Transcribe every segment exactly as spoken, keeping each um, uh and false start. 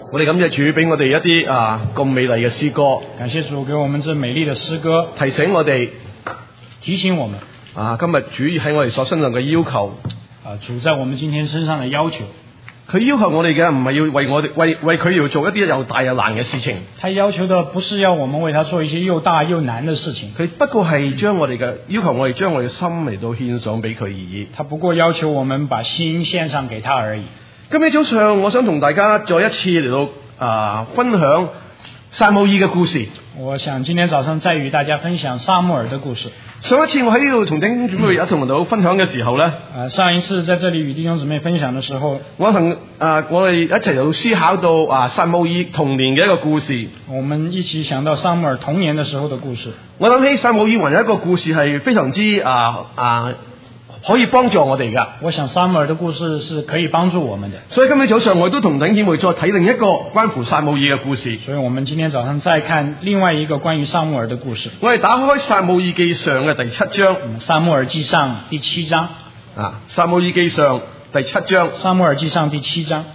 我哋感謝主俾我哋一啲啊咁美麗嘅詩歌， 感謝主給我們這美麗的詩歌， 提醒我哋提醒我們啊今日主喺我哋所身上嘅要求。 啊，主在我們今天身上的要求， 佢要求我哋嘅唔係要為我哋為為佢要做一啲又大又難嘅事情。 他要求的不是要我們為他做一些又大又難的事情， 佢不過係將我哋嘅要求，我哋將我哋嘅心嚟到獻上俾佢而已。 他不過要求我們把心獻上給他而已。 今日早上，我想同大家再一次嚟到啊分享撒母耳嘅故事。 我想今天早上再與大家分享撒母耳的故事。 上一次我喺呢度同弟兄姊妹一同到分享嘅時候咧， 啊，上一次在這裡與弟兄姊妹分享的時候， 我同啊我哋一齊嚟思考到啊撒母耳童年嘅一個故事。 我們一起想到撒母耳童年的時候的故事。 我諗起撒母耳還有一個故事係非常之啊啊可以幫助我哋噶。 我想撒母耳的故事是可以幫助我們的。 所以今日早上我都同弟兄姊妹再睇另一個關乎撒母耳嘅故事。 所以我們今天早上再看另外一個關於撒母耳的故事。 我哋打開撒母耳記上嘅第七章。 撒母耳記上第七章。 啊，撒母耳記上第七章。 撒母耳記上第七章。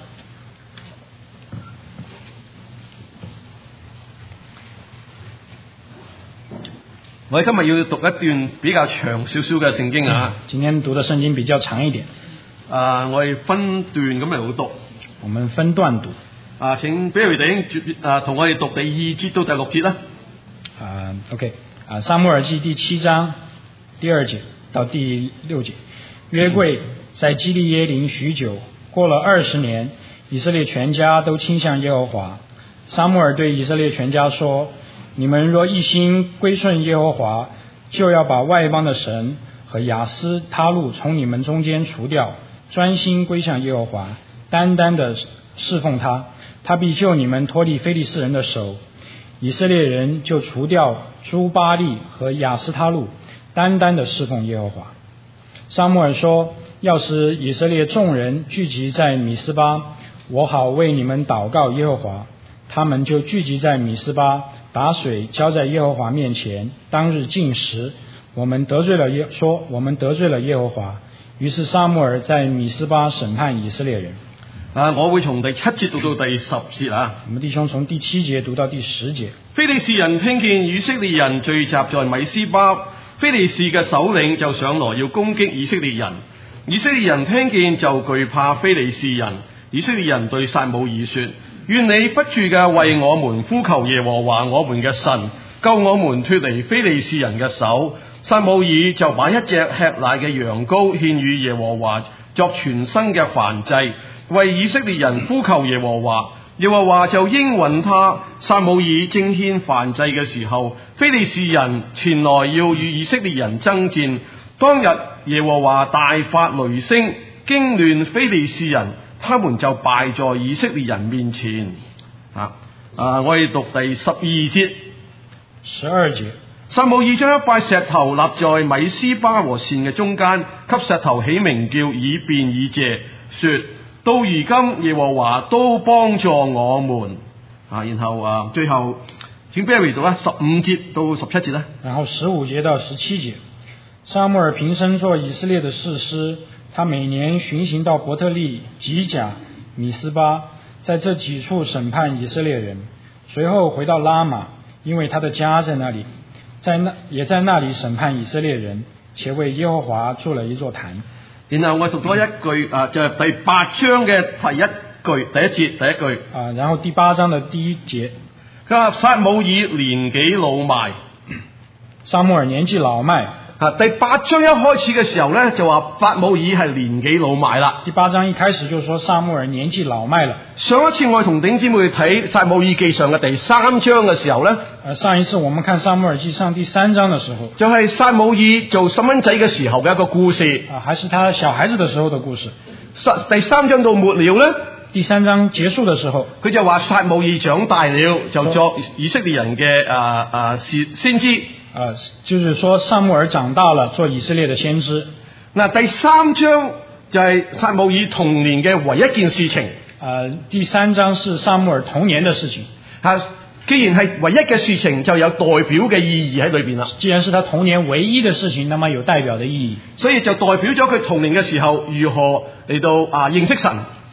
我哋今日要讀一段比較長少少嘅聖經啊。 今天讀的聖經比較長一點。 啊，我哋分段咁嚟讀。 我們分段讀。 啊，請俾佢哋啊同我哋讀第二節到第六節啦。 啊 ，OK， 啊，撒母耳記第七章第二節到第六節。約櫃在基利耶林許久，過了二十年，以色列全家都傾向耶和華。撒母耳對以色列全家說：你們若一心歸順耶和華，就要把外邦的神和亞斯他錄從你們中間除掉，專心歸向耶和華，單單的侍奉他，他必救你們脫離非利士人的手。以色列人就除掉諸巴力和亞斯他錄，單單的侍奉耶和華。撒母耳說：要使以色列眾人聚集在米斯巴，我好為你們禱告耶和華。他們就聚集在米斯巴，把水澆在耶和華面前，當日禁食。我們得罪了耶，說我們得罪了耶和華。於是撒母耳在米斯巴審判以色列人。 啊，我會從第七節讀到第十節啊。 我們弟兄從第七節讀到第十節。 非利士人聽見以色列人聚集在米斯巴，非利士嘅首領就上來要攻擊以色列人。以色列人聽見就懼怕非利士人。以色列人對撒母耳說：願你不住嘅為我們呼求耶和華我們嘅神，救我們脫離非利士人嘅手。撒母耳就把一隻吃奶嘅羊羔獻與耶和華作全牲嘅燔祭，為以色列人呼求耶和華。耶和華就應允他。撒母耳正獻燔祭嘅時候，非利士人前來要與以色列人爭戰。當日耶和華大發雷聲，驚亂非利士人，他們就敗在以色列人面前。啊啊！我哋讀第十二節。 十二節。 撒母耳將一塊石頭立在米斯巴和善嘅中間，給石頭起名叫以便以謝，說：到如今耶和華都幫助我們。啊，然後啊，最後請 Barry 讀啊，十五節到十七節啦。 然後十五節到十七節。撒母耳平生做以色列的士師，他每年巡行到伯特利、吉甲、米斯巴，在這幾處審判以色列人。隨後回到拉瑪，因為他的家在那裡，在那也在那裡審判以色列人，且為耶和華築了一座壇。 然後我讀咗一句啊，就係、是、第八章嘅第一句，第一節第一句啊。然後第八章的第一節， 佢話撒母耳年紀老邁， 撒母耳年紀老邁。 啊，第八章一開始嘅時候咧，就話撒母耳係年紀老邁啦。 第八章一開始就說撒母耳年紀老邁了。 上一次我哋同弟兄姊妹睇撒母耳記上嘅第三章嘅時候咧， 誒，上一次我們看撒母耳記上第三章嘅時候， 就係撒母耳做細蚊仔嘅時候嘅一個故事。 啊，還是他小孩子嘅時候嘅故事。 第三章到末了咧， 第三章結束嘅時候， 佢就話撒母耳長大了，就作以色列人嘅啊啊先知。 啊，就是說撒母耳長大了，做以色列的先知。 嗱，第三章就係撒母耳童年嘅唯一件事情。 啊，第三章是撒母耳童年的事情。 啊，既然係唯一嘅事情，就有代表嘅意義喺裏邊啦。 既然是他童年唯一的事情，那麼有代表的意義。 所以就代表咗佢童年嘅時候如何嚟到啊認識神。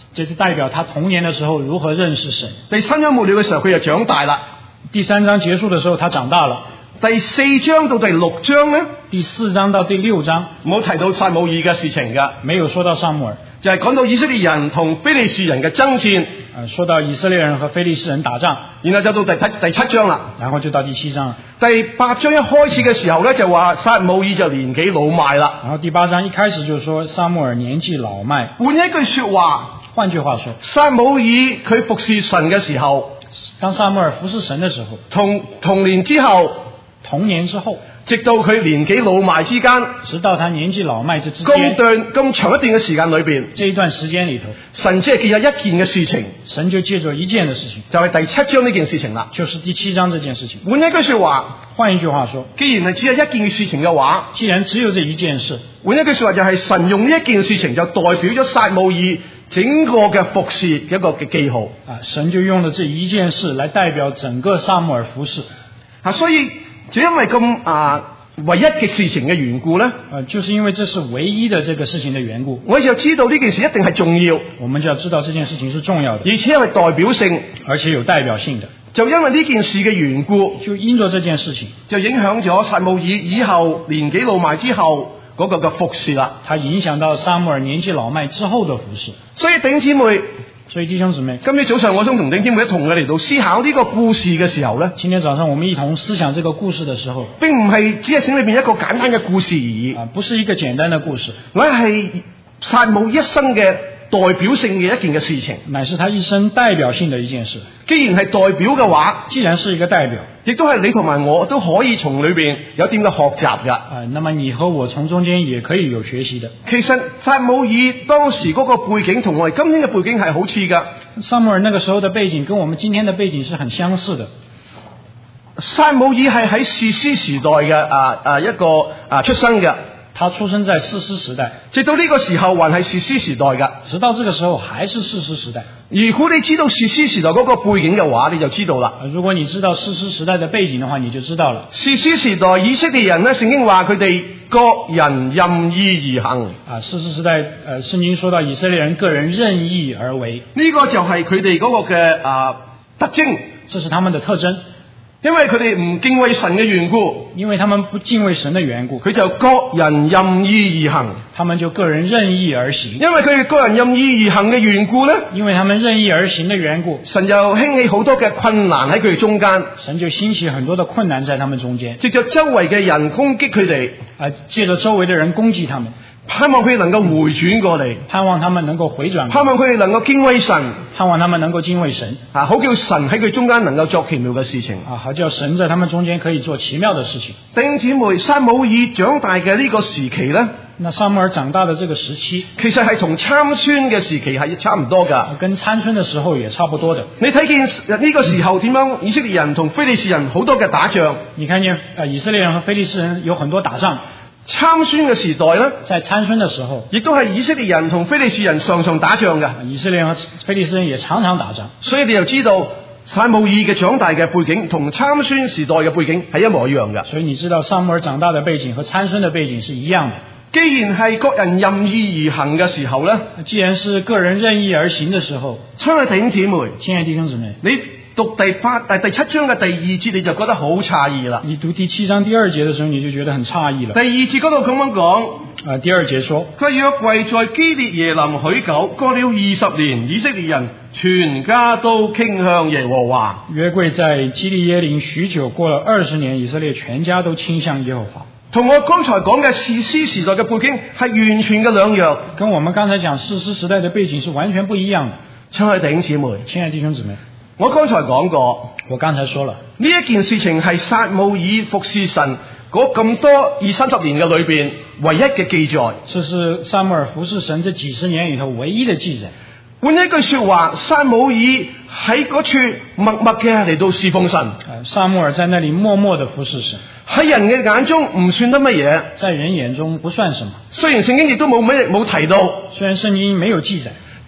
這就代表他童年的時候如何認識神。 第三章末了嘅時候，佢就長大啦。 第三章結束的時候，他長大了。 第四章到第六章咧， 第四章到第六章冇提到撒母耳嘅事情噶， 沒有說到撒母耳， 就係講到以色列人同非利士人嘅爭戰。 啊，說到以色列人和非利士人打仗， 然後就到第第七章啦。 然後就到第七章了。 第八章一開始嘅時候咧，就話撒母耳就年紀老邁啦。 然後第八章一開始就說撒母耳年紀老邁。 換一句說話， 換句話說， 撒母耳佢服侍神嘅時候， 當撒母耳服侍神的時候， 同童年之後， 童年之後， 直到佢年紀老邁之間， 直到他年紀老邁之之咁間， 段咁長一段嘅時間裏邊， 這一段時間裏頭， 神只係記咗一件嘅事情， 神就借着一件的事情， 就係第七章呢件事情啦。 就是第七章這件事情。 換一句說話， 換一句話說， 既然係只有一件嘅事情嘅話， 既然只有這一件事， 換一句說話就係神用呢一件事情就代表咗撒母耳整個嘅服侍嘅一個嘅記號。 啊，神就用了這一件事來代表整個撒母耳服侍。 啊，所以就因為咁啊唯一嘅事情嘅緣故咧， 啊，就是因為這是唯一的這個事情的緣故， 我哋就知道呢件事一定係重要， 我們就要知道這件事情是重要的， 而且係代表性， 而且有代表性的。 就因為呢件事嘅緣故， 就因着這件事情， 就影響咗撒母耳以後年紀老邁之後嗰個嘅服侍啦。 它影響到撒母耳年紀老邁之後的服侍。 所以弟兄姊妹， 所以弟兄姊妹， 今日早上我想同弟兄姊妹一同嘅嚟到思考呢個故事嘅時候咧， 今天早上我們一同思想這個故事的時候， 並唔係只係聖裏邊一個簡單嘅故事而已， 啊，不是一個簡單的故事， 我係撒母一生嘅代表性嘅一件嘅事情， 乃是他一生代表性的一件事。 既然係代表嘅話， 既然是一個代表， 亦都係你同埋我都可以從裏邊有點嘅學習噶。 啊，那麼你和我從中間也可以有學習的。 其實撒母耳當時嗰個背景同我哋今天嘅背景係好似噶。 撒母耳那個時候的背景跟我們今天的背景是很相似的。 撒母耳係喺士師時代嘅啊啊一個啊出生嘅。 他出生在士師時代， 直到呢個時候還係士師時代㗎。 直到這個時候還是士師時代。 如果你知道士師時代嗰個背景嘅話，你就知道啦。 如果你知道士師時代的背景的話，你就知道了。 士師時代以色列人呢，聖經話佢哋各人任意而行。 啊，士師時代，呃，聖經說到以色列人個人任意而為， 呢個就係佢哋嗰個嘅啊特徵， 這是他們的特徵。 因為佢哋唔敬畏神嘅緣故， 因為他們不敬畏神的緣故， 佢就各人任意而行， 他們就個人任意而行。 因為佢哋個人任意而行嘅緣故咧， 因為他們任意而行的緣故， 神就興起好多嘅困難喺佢哋中間， 神就興起很多的困難在他們中間， 藉着周圍嘅人攻擊佢哋， 啊，借着周圍的人攻擊他們， 盼望佢哋能夠回轉過嚟， 盼望他們能夠回轉， 盼望佢哋能夠敬畏神， 盼望他們能夠敬畏神， 啊，好叫神喺佢中間能夠作奇妙嘅事情， 啊，好叫神在他們中間可以做奇妙的事情。 弟兄姊妹，撒母耳長大嘅呢個時期咧， 那撒母耳長大的這個時期， 其實係同參孫嘅時期係差唔多噶， 跟參孫的時候也差不多的。 你睇見呢個時候點樣以色列人同非利士人好多嘅打仗， 你看見呃以色列人和非利士人有很多打仗。 參孫嘅時代咧， 在參孫的時候， 亦都係以色列人同非利士人常常打仗嘅。 以色列人和非利士人也常常打仗， 所以你就知道撒母耳嘅長大嘅背景同參孫時代嘅背景係一模一樣嘅。 所以你知道撒母耳長大的背景和參孫的背景是一樣的。 既然係各人任意而行嘅時候咧， 既然是個人任意而行的時候， 親愛弟兄姊妹， 親愛弟兄姊妹， 你讀第八第第七章嘅第二節你就覺得好詫異啦。 你讀第七章第二節的時候，你就覺得很詫異了。 第二節嗰度咁樣講， 啊，第二節說， 佢約櫃在基列耶林許久，過了二十年，以色列人全家都傾向耶和華。 約櫃在基利耶林許久，過了二十年，以色列全家都傾向耶和華。 同我剛才講嘅士師時代嘅背景係完全嘅兩樣， 跟我們剛才講士師時代的背景是完全不一樣的。 親愛弟兄姊妹， 親愛弟兄姊妹， 我剛才講過， 我剛才說了， 呢一件事情係撒母耳服侍神嗰咁多二三十年嘅裏邊唯一嘅記載。 這是撒母耳服侍神這幾十年裏頭唯一的記載。 換一句說話，撒母耳喺嗰處默默嘅嚟到侍奉神。 撒母耳在那裏默默的服侍神， 喺人嘅眼中唔算得乜嘢， 在人眼中不算什麼。 雖然聖經亦都冇乜冇提到， 雖然聖經沒有記載，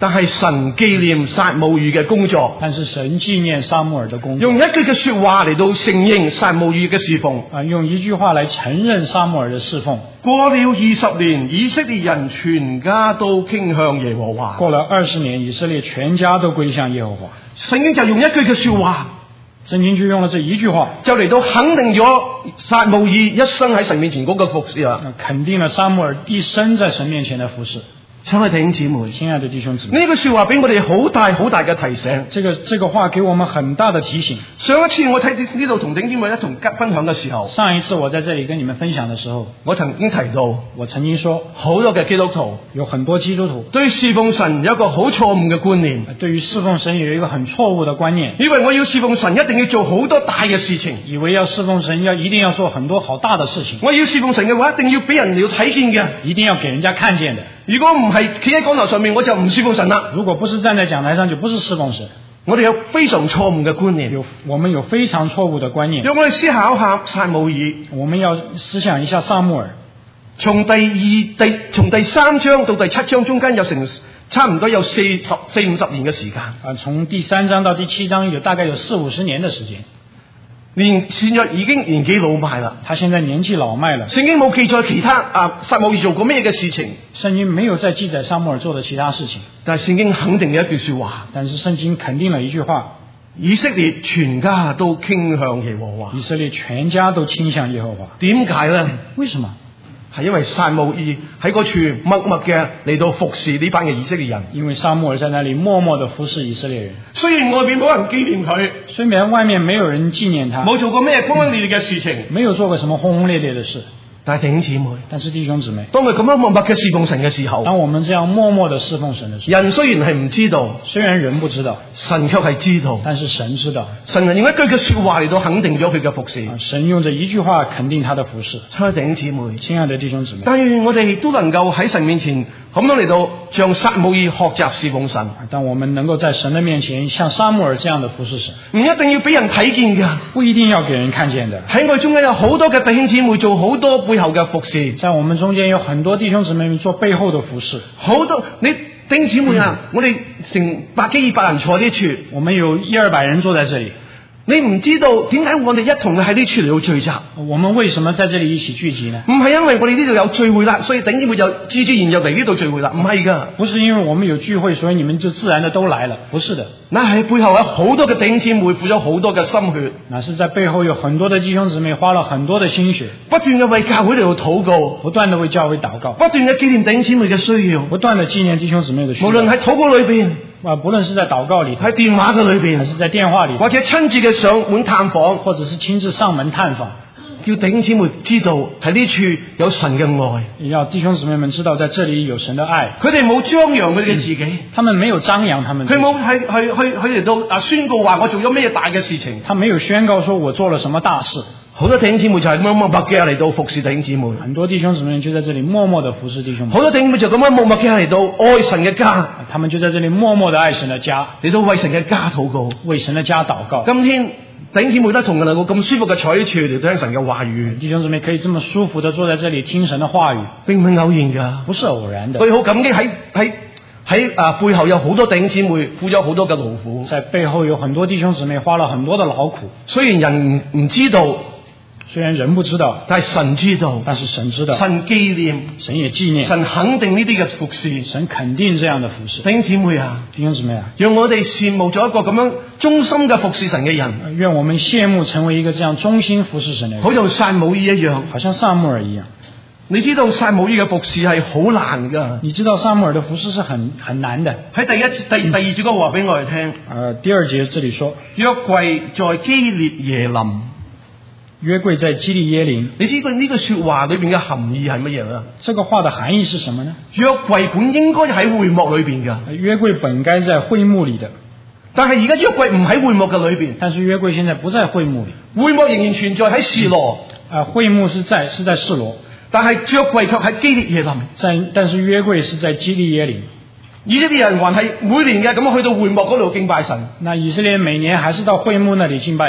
但係神紀念撒母耳嘅工作， 但是神紀念撒母耳的工作， 用一句嘅說話嚟到承認撒母耳嘅侍奉。 啊，用一句話來承認撒母耳的侍奉。 過了二十年，以色列人全家都傾向耶和華。 過了二十年，以色列全家都歸向耶和華。 聖經就用一句嘅說話， 聖經就用了這一句話， 就嚟到肯定咗撒母耳一生喺神面前嗰個服侍啦。 肯定了撒母耳一生在神面前的服侍。 親愛的弟兄姊妹， 親愛的弟兄姊妹， 呢句說話俾我哋好大好大嘅提醒。 這個這個話給我們很大的提醒。 上一次我睇呢度同弟兄姊妹一同分享嘅時候， 上一次我在這裡跟你們分享的時候， 我曾經提到， 我曾經說， 好多嘅基督徒有很多基督徒對侍奉神有一個好錯誤嘅觀念， 對於侍奉神有一個很錯誤的觀念， 以為我要侍奉神一定要做好多大嘅事情， 以為要侍奉神要一定要做很多好大的事情， 我要侍奉神嘅話一定要俾人哋睇見嘅， 一定要給人家看見的。 如果唔係企喺講台上面，我就唔侍奉神啦。 如果不是站在講台上，就不是侍奉神。 我哋有非常錯誤嘅觀念， 有我們有非常錯誤的觀念。 讓我哋思考下撒母耳， 我們要思想一下撒母耳。 從第二第從第三章到第七章中間有成差唔多有四十四五十年嘅時間。 啊，從第三章到第七章有大概有四五十年的時間。 年現在已經年紀老邁啦， 他現在年紀老邁了。 聖經冇記載其他啊撒母耳做過咩嘅事情， 聖經沒有再記載撒母耳做的其他事情， 但係聖經肯定嘅一句說話， 但是聖經肯定了一句話： 以色列全家都傾向耶和華。 以色列全家都傾向耶和華。 點解呢？ 為什麼？ 係因為撒母耳喺嗰處默默嘅嚟到服侍呢班嘅以色列人。 因為撒母耳在那裡默默的服侍以色列人。 雖然外面冇人紀念佢， 雖然外面沒有人紀念他， 冇做過咩轟轟烈烈嘅事情， 沒有做過什麼轟轟烈烈的事。 但係弟兄姊妹， 但是弟兄姊妹， 當佢咁樣默默嘅侍奉神嘅時候， 當我們這樣默默的侍奉神的時候， 人雖然係唔知道， 雖然人不知道， 神卻係知道， 但是神知道。 神用一句嘅說話嚟到肯定咗佢嘅服侍。 神用這一句話肯定他的服侍。 親愛的弟兄姊妹， 親愛的弟兄姊妹， 但願我哋都能夠喺神面前咁樣嚟到像撒母耳學習侍奉神。 當我們能夠在神的面前像撒母耳這樣的服侍神， 唔一定要俾人睇見㗎， 不一定要給人看見的。 喺我哋中間有好多嘅弟兄姊妹做好多背後嘅服侍。 在我們中間有很多弟兄姊妹做背後的服侍。 好多你弟兄姊妹啊，嗯、我哋成百幾二百人坐呢處， 我們有一二百人坐在這裡。 你唔知道點解我哋一同喺呢處嚟到聚集？ 我們為什麼在這裡一起聚集呢？ 唔係因為我哋呢度有聚會啦，所以弟兄姊妹就自自然就嚟呢度聚會啦，唔係噶。 不是因為我們有聚會，所以你們就自然的都來了，不是的。 那係背後有好多嘅弟兄姊妹付咗好多嘅心血， 那是在背後有很多的弟兄姊妹花了很多的心血， 不斷嘅為教會嚟到禱告， 不斷的為教會禱告， 不斷嘅紀念弟兄姊妹嘅需要， 不斷的紀念弟兄姊妹的需要。 無論喺禱告裏邊， 啊，不論是在禱告裡， 喺電話嘅裏邊， 還是在電話裡， 或者親自嘅上門探訪， 或者是親自上門探訪， 叫弟兄姊妹知道喺呢處有神嘅愛， 要弟兄姊妹們知道在這裡有神的愛。 佢哋冇張揚佢哋嘅自己， 嗯，他們沒有張揚他們自己， 佢冇係去去去嚟到啊宣告話我做咗咩大嘅事情， 他沒有宣告說我做了什麼大事。 好多弟兄姊妹就係咁樣默默嘅嚟到服侍弟兄姊妹， 很多弟兄姊妹就在這裡默默的服侍弟兄。 好多弟兄姊妹就咁樣默默嘅嚟到愛神嘅家， 他們就在這裡默默的愛神的家， 嚟到為神嘅家禱告， 為神的家禱告。 今天弟兄姊妹都同能夠咁舒服嘅坐喺處嚟聽神嘅話語， 弟兄姊妹可以這麼舒服的坐在這裡聽神的話語， 並唔係偶然噶， 不是偶然的。 佢好感激喺喺喺啊背後有好多弟兄姊妹付咗好多嘅勞苦， 在背後有很多弟兄姊妹花了很多的勞苦。 雖然人唔唔知道。 雖然人不知道， 但係神知道， 但是神知道， 神紀念， 神也紀念， 神肯定呢啲嘅服侍， 神肯定這樣的服侍。 弟兄姊妹啊， 弟兄姊妹啊， 讓我哋羨慕咗一個咁樣忠心嘅服侍神嘅人， 願我們羨慕成為一個這樣忠心服侍神嘅人， 好似撒母耳一樣， 好像撒母耳一樣。 你知道撒母耳嘅服侍係好難噶， 你知道撒母耳的服侍是很很難的。 喺第一第第二節嗰個話俾我哋聽， 呃，第二節這裡說， 約櫃在基列耶琳。 約櫃在基利耶琳， 你知道呢句說話裏邊嘅含義係乜嘢啊？ 這個話的含義是什麼呢？ 約櫃本應該喺會幕裏邊噶， 約櫃本該在會幕裏的， 但係而家約櫃唔喺會幕嘅裏邊。 但是約櫃現在不在會幕裏， 會幕仍然存在喺示羅。 啊、呃，會幕是在是在示羅， 但係約櫃卻喺基列耶琳。 在，但是約櫃是在基利耶琳。 以色列人還係每年嘅咁去到會幕嗰度敬拜神。 那以色列每年還是到會幕那裡敬拜神。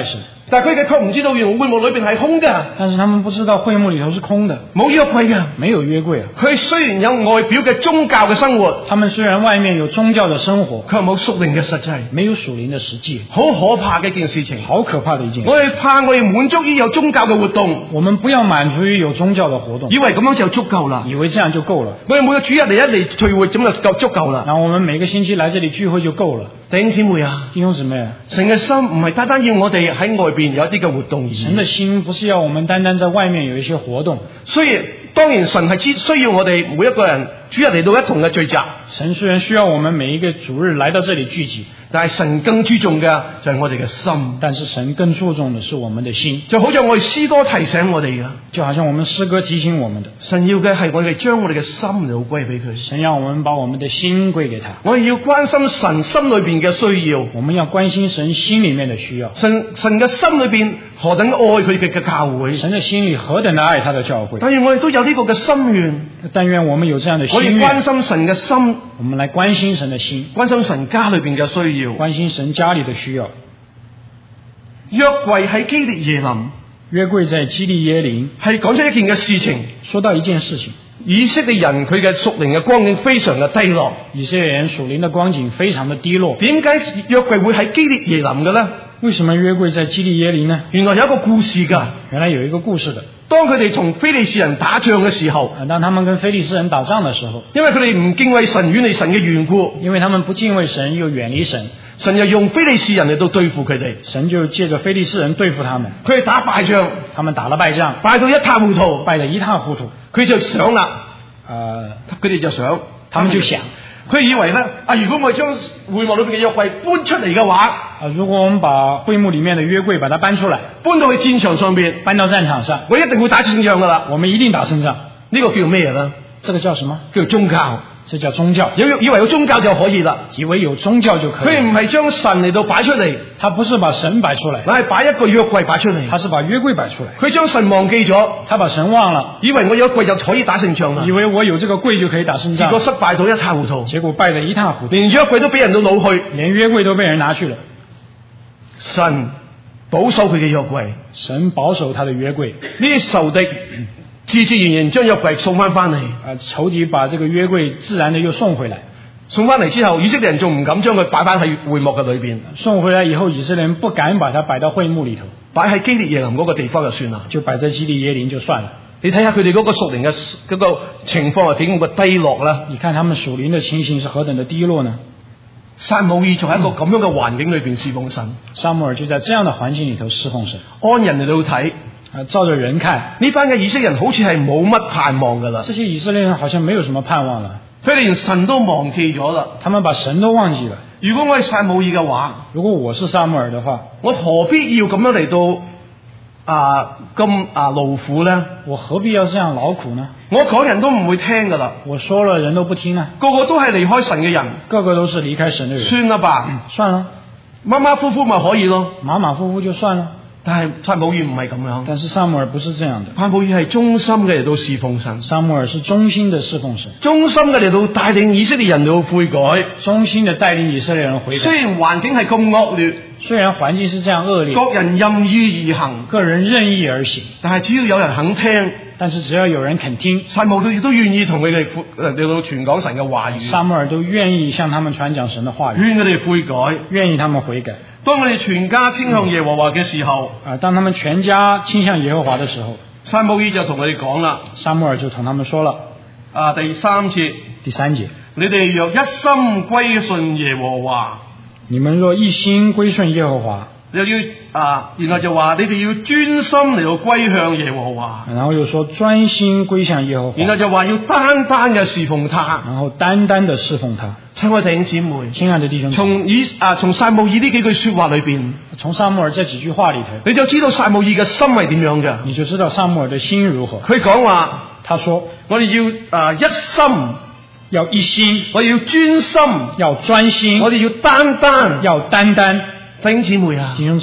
但係佢哋卻唔知道原來會幕裏邊係空嘅， 但是他們不知道會幕裏頭是空的， 冇約櫃嘅。 沒有約櫃啊。 佢雖然有外表嘅宗教嘅生活， 他們雖然外面有宗教的生活， 卻冇屬靈嘅實際， 沒有屬靈的實際， 好可怕嘅一件事情。 好可怕的一件事。 我哋怕我哋滿足於有宗教嘅活動， 我們不要滿足於有宗教的活動， 以為咁樣就足夠啦， 以為這樣就夠了。 我哋每個主日嚟一嚟聚會，咁就夠足夠啦。 然後我們每個星期來這裡聚會就夠了。 弟兄姊妹啊， 弟兄姊妹啊， 神嘅心唔係單單要我哋喺外邊有一啲嘅活動而已。 神的心不是要我們單單在外面有一些活動， 雖然當然神係只需要我哋每一個人主日嚟到一同嘅聚集。 神雖然需要我們每一個主日來到這裡聚集， 但係神更注重嘅就係我哋嘅心。 但是神更注重的是我們的心， 就好似我哋詩歌提醒我哋嘅， 就好像我們詩歌提醒我們的， 神要嘅係我哋將我哋嘅心嚟歸俾佢。 神讓我們把我們的心歸給他。 我哋要關心神心裏邊嘅需要， 我們要關心神心裡面的需要。 神神嘅心裏邊何等愛佢嘅嘅教會， 神的心裡何等的愛他的教會。 但願我哋都有呢個嘅心願， 但願我們有這樣的心我哋願。 關心神嘅心， 我們來關心神的心， 關心神家裏邊嘅需要， 關心神家裡的需要。 約櫃喺基列耶林， 約櫃在基利耶林， 係講出一件嘅事情。 說到一件事情， 以色列人佢嘅屬靈嘅光景非常嘅低落。 以色列人屬靈的光景非常的低落。 點解約櫃會喺基列耶林嘅呢？ 為什麼約櫃在基利耶林呢？ 原來有一個故事㗎。 原來有一個故事的。 當佢哋同非利士人打仗嘅時候， 當他們跟非利士人打仗的時候， 因為佢哋唔敬畏神、遠離神嘅緣故， 因為他們不敬畏神又遠離神， 神就用非利士人嚟到對付佢哋。 神就借着非利士人對付他們。 佢哋打敗仗， 他們打了敗仗， 敗到一塌糊塗， 敗得一塌糊塗。 佢就想啦， 呃， 佢哋就想， 他們就想， 佢以為咧，啊，如果我哋將會幕裏邊嘅約櫃搬出嚟嘅話， 啊，如果我們把會幕裡面的約櫃把它搬出來， 搬到去戰場上邊， 搬到戰場上， 我一定會打勝仗噶啦。 我們一定打勝仗。 呢個叫咩咧？ 這個叫什麼？ 叫宗教。 這叫宗教。 有以為有宗教就可以啦， 以為有宗教就可以。 佢唔係將神嚟到擺出嚟， 他不是把神擺出來， 乃係擺一個約櫃擺出嚟。 他是把約櫃擺出來。 佢將神忘記咗， 他把神忘了， 以為我有櫃就可以打勝仗啦， 以為我有這個櫃就可以打勝仗， 結果失敗到一塌糊塗， 結果敗得一塌糊塗， 連約櫃都俾人都攞去， 連約櫃都被人拿去了。 神保守佢嘅約櫃， 神保守他的約櫃， 呢啲仇敵自自然然將約櫃送翻翻嚟。 啊，仇敵把這個約櫃自然的又送回來， 送翻嚟之後，以色列人仲唔敢將佢擺翻喺會幕嘅裏邊。 送回來以後，以色列人不敢把它擺到會幕裏頭， 擺喺基列耶林嗰個地方就算啦， 就擺在基利耶林就算了。 你睇下佢哋嗰個屬靈嘅嗰個情況係點咁嘅低落啦。 你看他們屬靈的情形是何等的低落呢？ 撒母耳就喺一個咁樣嘅環境裏邊侍奉神， 撒母耳就在這樣的環境裏頭侍奉神。 按人嚟到睇， 啊，照着人看， 呢班嘅以色列人好似係冇乜盼望噶啦。 這些以色列人好像沒有什麼盼望了， 佢哋連神都忘記咗啦。 他們把神都忘記了。 如果我係撒母耳嘅話， 如果我是撒母耳的話， 我何必要咁樣嚟到啊咁啊勞苦呢？ 我何必要這樣勞苦呢？ 我講人都唔會聽噶啦， 我說了人都不聽啊， 個個都係離開神嘅人， 個個都是離開神的人。 算啦吧， 嗯，算了， 馬馬虎虎咪可以咯。 馬馬虎虎就算了。 但係撒母耳唔係咁樣， 但是撒母耳不是這樣的， 撒母耳係忠心嘅嚟到侍奉神， 撒母耳是忠心的侍奉神， 忠心嘅嚟到帶領以色列人到悔改， 忠心的帶領以色列人悔改。 雖然環境係咁惡劣， 雖然環境是這樣惡劣， 各人任意而行， 個人任意而行， 但係只要有人肯聽， 但是只要有人肯聽， 撒母耳都願意同佢哋誒嚟到傳講神嘅話語， 撒母耳都願意向他們傳講神的話語， 勸佢哋悔改， 願意他們悔改。 當我哋全家傾向耶和華嘅時候， 啊，當他們全家傾向耶和華的時候， 撒母耳就同佢哋講啦， 撒母耳就同他們說了， 啊第三節， 第三節， 你哋若一心歸順耶和華， 你們若一心歸順耶和華， 又要啊，然後就話你哋要專心嚟到歸向耶和華， 然後又說專心歸向耶和華， 然後就話要單單嘅侍奉他， 然後單單的侍奉他。 親愛弟兄姊妹， 親愛的弟兄姊妹， 從以啊從撒母耳呢幾句說話裏邊， 從撒母耳這幾句話裏頭， 你就知道撒母耳嘅心係點樣嘅， 你就知道撒母耳的心如何。 佢講話， 他說我哋要啊一心， 要一心， 我哋要專心， 要專心， 我哋要單單， 要單單。 弟兄姊妹啊， 弟兄姊妹，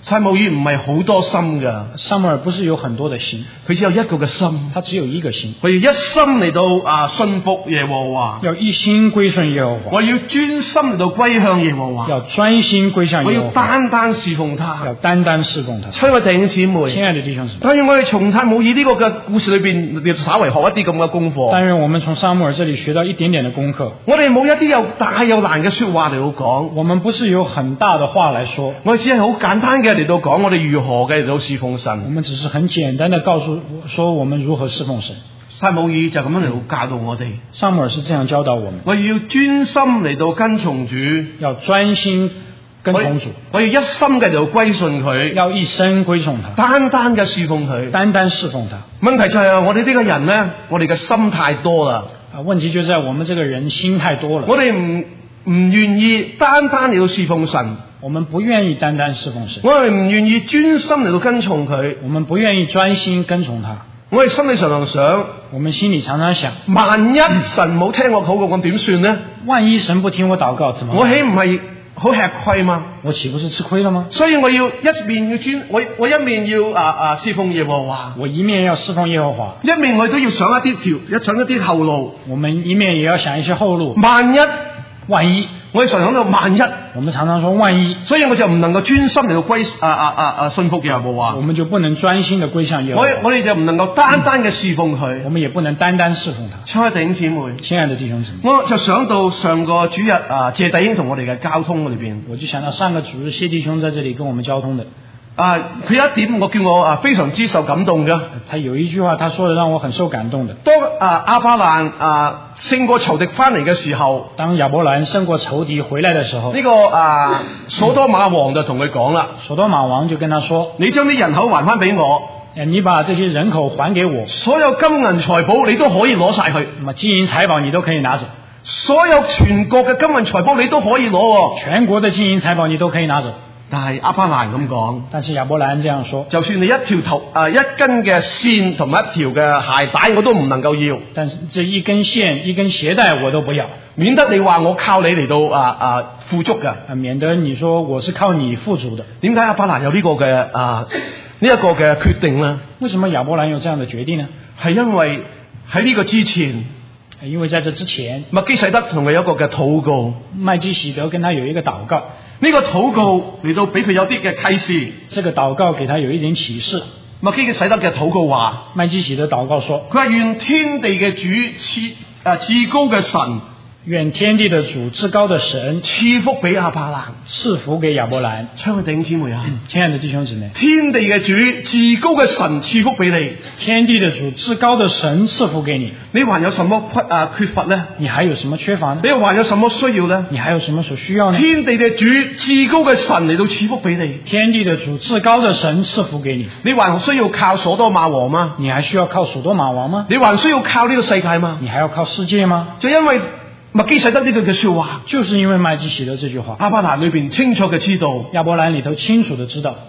撒母耳唔係好多心噶， 撒母耳不是有很多的心， 佢只有一個嘅心， 他只有一個心， 佢要一心嚟到啊信服耶和華， 要一心歸順耶和華， 我要專心嚟到歸向耶和華， 要專心歸向我要耶和華， 單單侍奉他， 要單單侍奉他。 親愛弟兄姊妹， 親愛的弟兄姊妹， 當然我哋從撒母耳呢個嘅故事裏邊，要稍微學一啲咁嘅功課。 但願我們從撒母耳這裡學到一點點的功課。 我哋冇一啲又大又難嘅說話嚟到講， 我們不是有很大的話來說， 我哋只係好簡單嘅嚟到講我哋如何嘅嚟到侍奉我神。 們只是很簡單的告訴說我們如何侍奉神。 撒母耳就咁樣嚟到教導我哋， 撒母耳是這樣教導我們， 我要專心嚟到跟從主， 要專心跟從主， 我要一心嘅嚟到歸順佢， 要一生歸從他， 單單嘅侍奉佢。 單單侍奉他。 問題就係我哋呢個人呢，我哋嘅心太多啦， 啊，問題就在我們這個人心太多了， 我哋唔唔願意單單嚟到侍奉神， 我們不願意單單侍奉神， 我哋唔願意專心嚟到跟從佢， 我們不願意專心跟從他。 我哋心裏常常想， 我們心裡常常想， 萬一神冇聽我禱告咁點算呢？ 萬一神不聽我禱告，怎麼辦？ 我豈唔係好吃虧嗎？ 我豈不是吃虧了嗎？ 所以我要一面要專，我我一面要啊啊侍奉耶和華， 我一面要侍奉耶和華， 一面我都要想一啲條，一想一啲後路。 我們一面也要想一些後路。 萬一萬一， 我哋常常講到萬一， 我們常常說萬一， 所以我就唔能夠專心嚟到歸啊啊啊啊信服耶和華。 我們就不能專心的歸向耶和華。 我我哋就唔能夠單單嘅侍奉佢。 我們也不能單單侍奉他。 親愛的弟兄姊妹， 親愛的弟兄姊妹， 我就想到上個主日啊謝弟兄同我哋嘅交通裏邊， 我就想到上個主日謝弟兄在這裡跟我們交通的。 啊，佢有一點我叫我啊非常之受感動嘅。 他有一句話，他說的讓我很受感動的。 當啊亞伯蘭啊勝過仇敵翻嚟嘅時候， 當亞伯蘭勝過仇敵回來的時候， 呢、這個啊所多瑪王就同佢講啦， 所多瑪王就跟他說： 你將啲人口還翻俾我， 你把這些人口還給我， 所有金銀財寶你都可以攞晒去， 那麼金銀財寶你都可以拿走， 所有全國嘅金銀財寶你都可以攞， 全國的金銀財寶你都可以拿走。 但係亞伯蘭咁講， 但是亞伯蘭這樣說， 就算你一條頭啊一根嘅線同埋一條嘅鞋帶我都唔能夠要， 但是這一根線一根鞋帶我都不要， 免得你話我靠你嚟到啊啊富足噶， 啊，免得你說我是靠你富足的。 點解亞伯蘭有呢個嘅啊呢一個嘅決定呢？ 為什麼亞伯蘭有這樣的決定呢？ 係因為喺呢個之前， 因為在這之前， 麥基洗德同佢有一個嘅禱告， 麥基洗德跟他有一個禱告。 呢個禱告嚟到俾佢有啲嘅啟示， 這個禱告給他有一點啟示。 麥基洗德嘅禱告話， 麥基洗德禱告說， 佢話願天地嘅主賜啊至高嘅神， 願天地的主至高的神賜福俾亞伯蘭， 賜福給亞伯蘭。 親愛的弟兄姊妹啊， 親愛的弟兄姊妹， 天地嘅主至高嘅神賜福俾你， 天地的主至高的神賜福給你， 你還有什麼缺啊缺乏呢？ 你還有什麼缺乏呢？ 你還有什麼需要呢？ 你還有什麼所需要呢？ 天地嘅主至高嘅神嚟到賜福俾你， 天地的主至高的神賜福給你， 你還需要靠所多瑪王嗎？ 你還需要靠所多瑪王嗎？ 你還需要靠呢個世界嗎？ 你還要靠世界嗎？ 就因為麥基洗德呢句嘅說話， 就是因為麥基洗德這句話， 亞伯蘭裏邊清楚嘅知道， 亞伯蘭裏頭清楚的知道，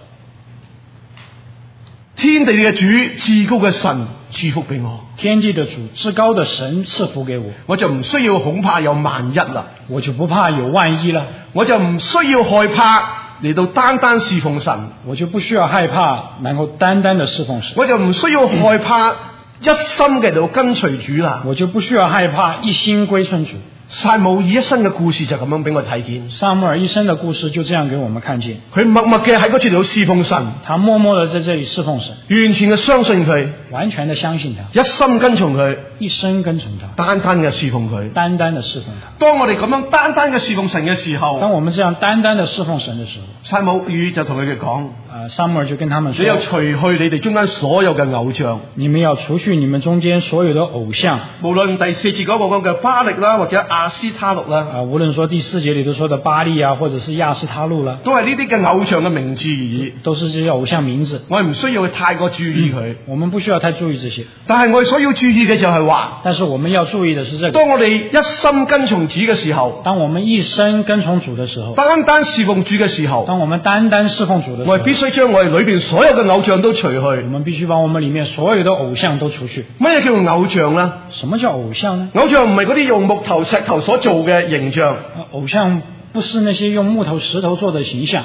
天地嘅主至高嘅神賜福俾我， 天地的主至高的神賜福給我， 我就唔需要恐怕有萬一啦， 我就不怕有萬一了， 我就唔需要害怕嚟到單單侍奉神， 我就不需要害怕然後單單的侍奉神， 我就唔需要害怕一心嘅嚟到跟隨主啦， 我就不需要害怕一心歸順主。 撒母耳一生嘅故事就咁樣俾我睇見， 撒母耳一生的故事就這樣給我們看見， 佢默默嘅喺嗰處度侍奉神， 他默默的在這裏侍奉神， 完全嘅相信佢， 完全的相信他， 一心跟從佢， 一生跟從他， 單單嘅侍奉佢， 單單的侍奉他。 當我哋咁樣單單嘅侍奉神嘅時候， 當我們這樣單單的侍奉神的時候， 撒母耳就同佢哋講， 啊，撒母耳就跟他們說， 你要除去你哋中間所有嘅偶像， 你們要除去你們中間所有的偶像， 無論第四節嗰個講嘅巴力啦，或者亞斯他錄啦。 啊，無論說第四節裏頭說的巴利啊，或者是亞斯他路啦， 都係呢啲嘅偶像嘅名字而已， 都是這些偶像名字。 我哋唔需要去太過注意佢、嗯， 我們不需要太注意這些。 但係我哋所要注意嘅就係話， 但是我們要注意的是這個。 當我哋一心跟從主嘅時候， 當我們一生跟從主的時候， 單單侍奉主嘅時候， 當我們單單侍奉主的時候， 我哋必須將我哋裏邊所有嘅偶像都除去。我們必須把我們裏面所有的偶像都除去。 乜嘢叫做偶像呢？ 什麼叫偶像呢？ 偶像唔係嗰啲用木頭、石頭所做嘅形象。 偶像不是那些用木頭石頭做的形象，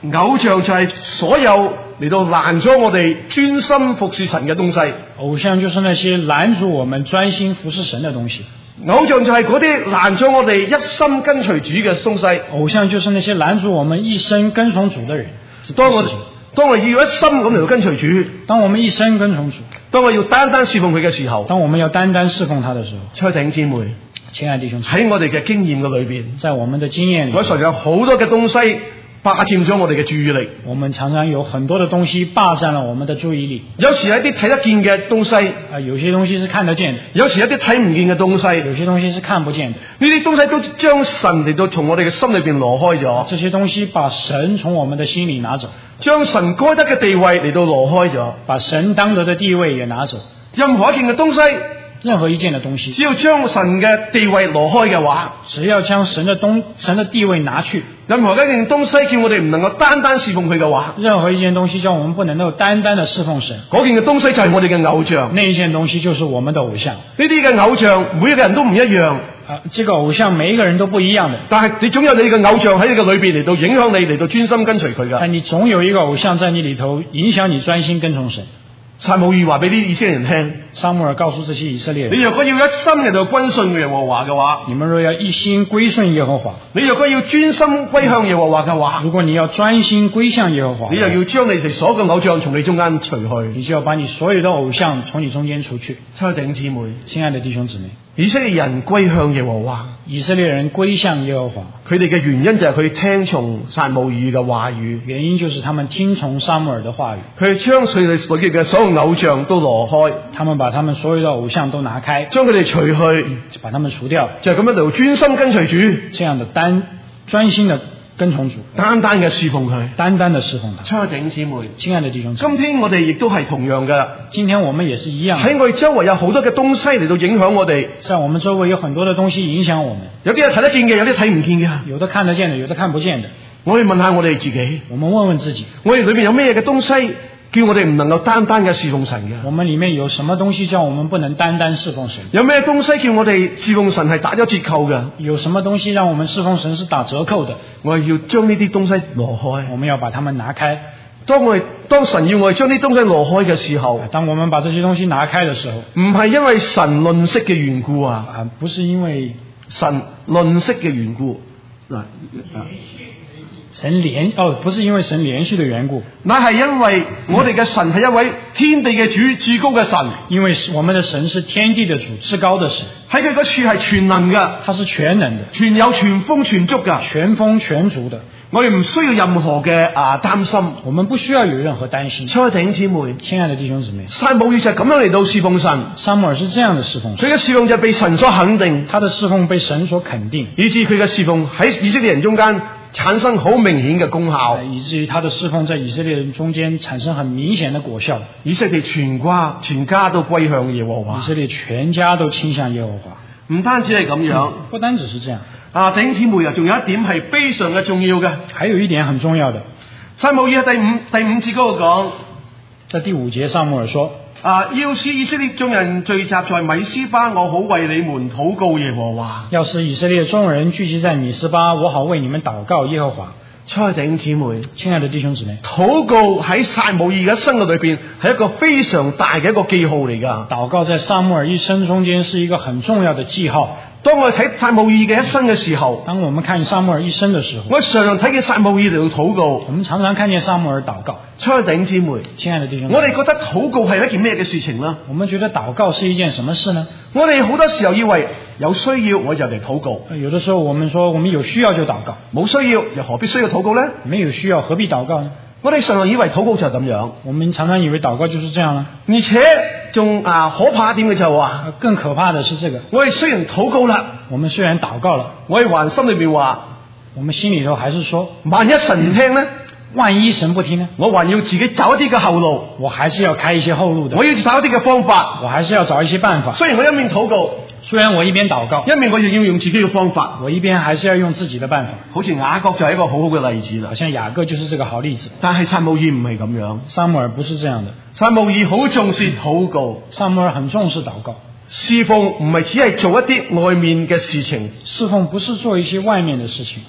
偶像就係所有嚟到攔咗我哋專心服侍神嘅東西。 偶像就是那些攔阻我們專心服侍神的東西。 偶像就係嗰啲攔咗我哋一心跟隨主嘅東西。 偶像就是那些攔阻我們一生跟從主的人。 當我當我要一心咁嚟到跟隨主， 當我們一生跟從主， 當我要單單侍奉佢嘅時候， 當我們要單單侍奉他的時候， 親愛弟兄姊妹， 親愛弟兄姊妹， 喺我哋嘅經驗嘅裏邊， 在我們的經驗裏， 我哋常有好多嘅東西霸佔咗我哋嘅注意力。 我們常常有很多的東西霸佔了我們的注意力。 有時有一啲睇得見嘅東西， 啊，有些東西是看得見的； 有時有一啲睇唔見嘅東西， 有些東西是看不見的。 呢啲東西都將神嚟到從我哋嘅心裏邊挪開咗。 這些東西把神從我們的心裏拿走， 將神該得嘅地位嚟到挪開咗， 把神當得的地位也拿走。 任何一件嘅東西， 任何一件的東西， 只要將神嘅地位挪開嘅話， 只要將神的東神的地位拿去， 任何一件東西叫我哋唔能夠單單侍奉佢嘅話， 任何一件東西叫我們不能夠單單的侍奉神， 嗰件嘅東西就係我哋嘅偶像。 那一件東西就是我們的偶像。 呢啲嘅偶像每一個人都唔一樣， 啊，這個偶像每一個人都不一樣的， 但係你總有你嘅偶像喺你嘅裏邊嚟到影響你，嚟到專心跟隨佢噶。 但你總有一個偶像在你裏頭影響你專心跟從神。 撒母耳話俾啲以色列人聽， 撒母耳告訴這些以色列人， 你若果要一心嚟到歸順耶和華嘅話， 你們若要一心歸順耶和華， 你若果要專心歸向耶和華嘅話， 如果你要專心歸向耶和華， 你就要將你哋所有嘅偶像從你中間除去， 你就要把你所有的偶像從你中間除去。 親愛的姊妹， 親愛的弟兄姊妹， 以色列人歸向耶和華， 以色列人歸向耶和華， 佢哋嘅原因就係佢聽從撒母耳嘅話語， 原因就是他們聽從撒母耳的話語， 佢哋將佢哋所嘅所有偶像都挪開， 他們把他們所有的偶像都拿開， 將佢哋除去， 把他們除掉， 就係咁樣嚟專心跟隨主， 這樣的單專心的跟從主， 單單嘅侍奉佢， 單單的侍奉他。 親愛的姊妹， 親愛的弟兄姊妹， 今天我哋亦都係同樣嘅， 今天我們也是一樣的， 喺我哋周圍有好多嘅東西嚟到影響我哋， 在我們周圍有很多的東西影響我們， 有啲係睇得見嘅，有啲睇唔見嘅， 有的看得見的，有的看不見的。 我哋問下我哋自己， 我們問問自己， 我哋裏面有咩嘅東西叫我哋唔能夠單單嘅侍奉神嘅？ 我們裏面有什麼東西叫我們不能單單侍奉神？ 有咩東西叫我哋侍奉神係打咗折扣嘅？ 有什麼東西讓我們侍奉神是打折扣的？ 我哋要將呢啲東西挪開， 我們要把它們拿開。 當我哋當神要我哋將呢啲東西挪開嘅時候， 當我們把這些東西拿開的時候， 唔係因為神吝嗇嘅緣故啊， 啊，不是因為神吝嗇嘅緣故嗱。 神連哦，不是因為神連續的緣故， 那係因為我哋嘅神係一位天地嘅主，至高嘅神。 因為我們的神是天地的主，至高的神。 喺佢嗰處係全能嘅， 他是全能的， 全有全豐全足嘅， 全豐全足的。 我哋唔需要任何嘅啊擔心， 我們不需要有任何擔心。 親愛的弟兄姊妹， 親愛的弟兄姊妹， 撒母耳就係咁樣嚟到侍奉神。 撒母耳是這樣的侍奉神， 佢嘅侍奉就被神所肯定， 他的侍奉被神所肯定， 以致佢嘅侍奉喺以色列人中間產生好明顯嘅功效， 以至於他的侍奉在以色列人中間產生很明顯的果效。 以色列全家全家都歸向耶和華， 以色列全家都傾向耶和華。 唔單止係咁樣， 嗯，不單只是這樣。 啊，弟兄姊妹啊，仲有一點係非常嘅重要嘅， 還有一點很重要的。 撒母耳喺第五第五節嗰度講， 在第五節撒母耳說： 啊，要使以色列眾人聚集在米斯巴，我好為你們禱告耶和華。 要使以色列眾人聚集在米斯巴，我好為你們禱告耶和華。 親愛的弟兄姊妹， 親愛的弟兄姊妹， 禱告喺撒母耳嘅一生嘅裏邊係一個非常大嘅一個記號嚟㗎。 禱告在撒母耳一生中間是一個很重要的記號。 當我哋睇撒母耳嘅一生嘅時候， 當我們看撒母耳一生的時候， 我常常睇見撒母耳嚟到禱告。 我們常常看見撒母耳禱告。 親愛的弟兄姊妹， 親愛的弟兄姊妹， 我哋覺得禱告係一件咩嘅事情呢？ 我們覺得禱告是一件什麼事呢？ 我哋好多時候以為有需要我就嚟禱告， 有的時候我們說我們有需要就禱告， 冇需要又何必需要禱告呢？ 沒有需要何必禱告呢？ 我哋常常以為禱告就係咁樣， 我們常常以為禱告就是這樣啦。 而且仲啊可怕一點嘅就係話， 更可怕的是這個， 我哋雖然禱告啦， 我們雖然禱告了， 我哋還心裏面話， 我們心裏頭還是說， 萬一神唔聽呢？ 萬一神不聽呢？ 我還要自己找一啲嘅後路， 我還是要開一些後路的， 我要找一啲嘅方法， 我還是要找一些辦法。 雖然我一面禱告， 雖然我一邊禱告， 一面我亦要用自己嘅方法， 我一邊還是要用自己的辦法。 好似雅各就係一個好好嘅例子啦。 好像雅各就是這個好例子。 但係撒母耳唔係咁樣， 撒母耳不是這樣的。 撒母耳好重視禱告， 撒母耳很重視禱告。 侍奉唔係只係做一啲外面嘅事情， 侍奉不是做一些外面的事情。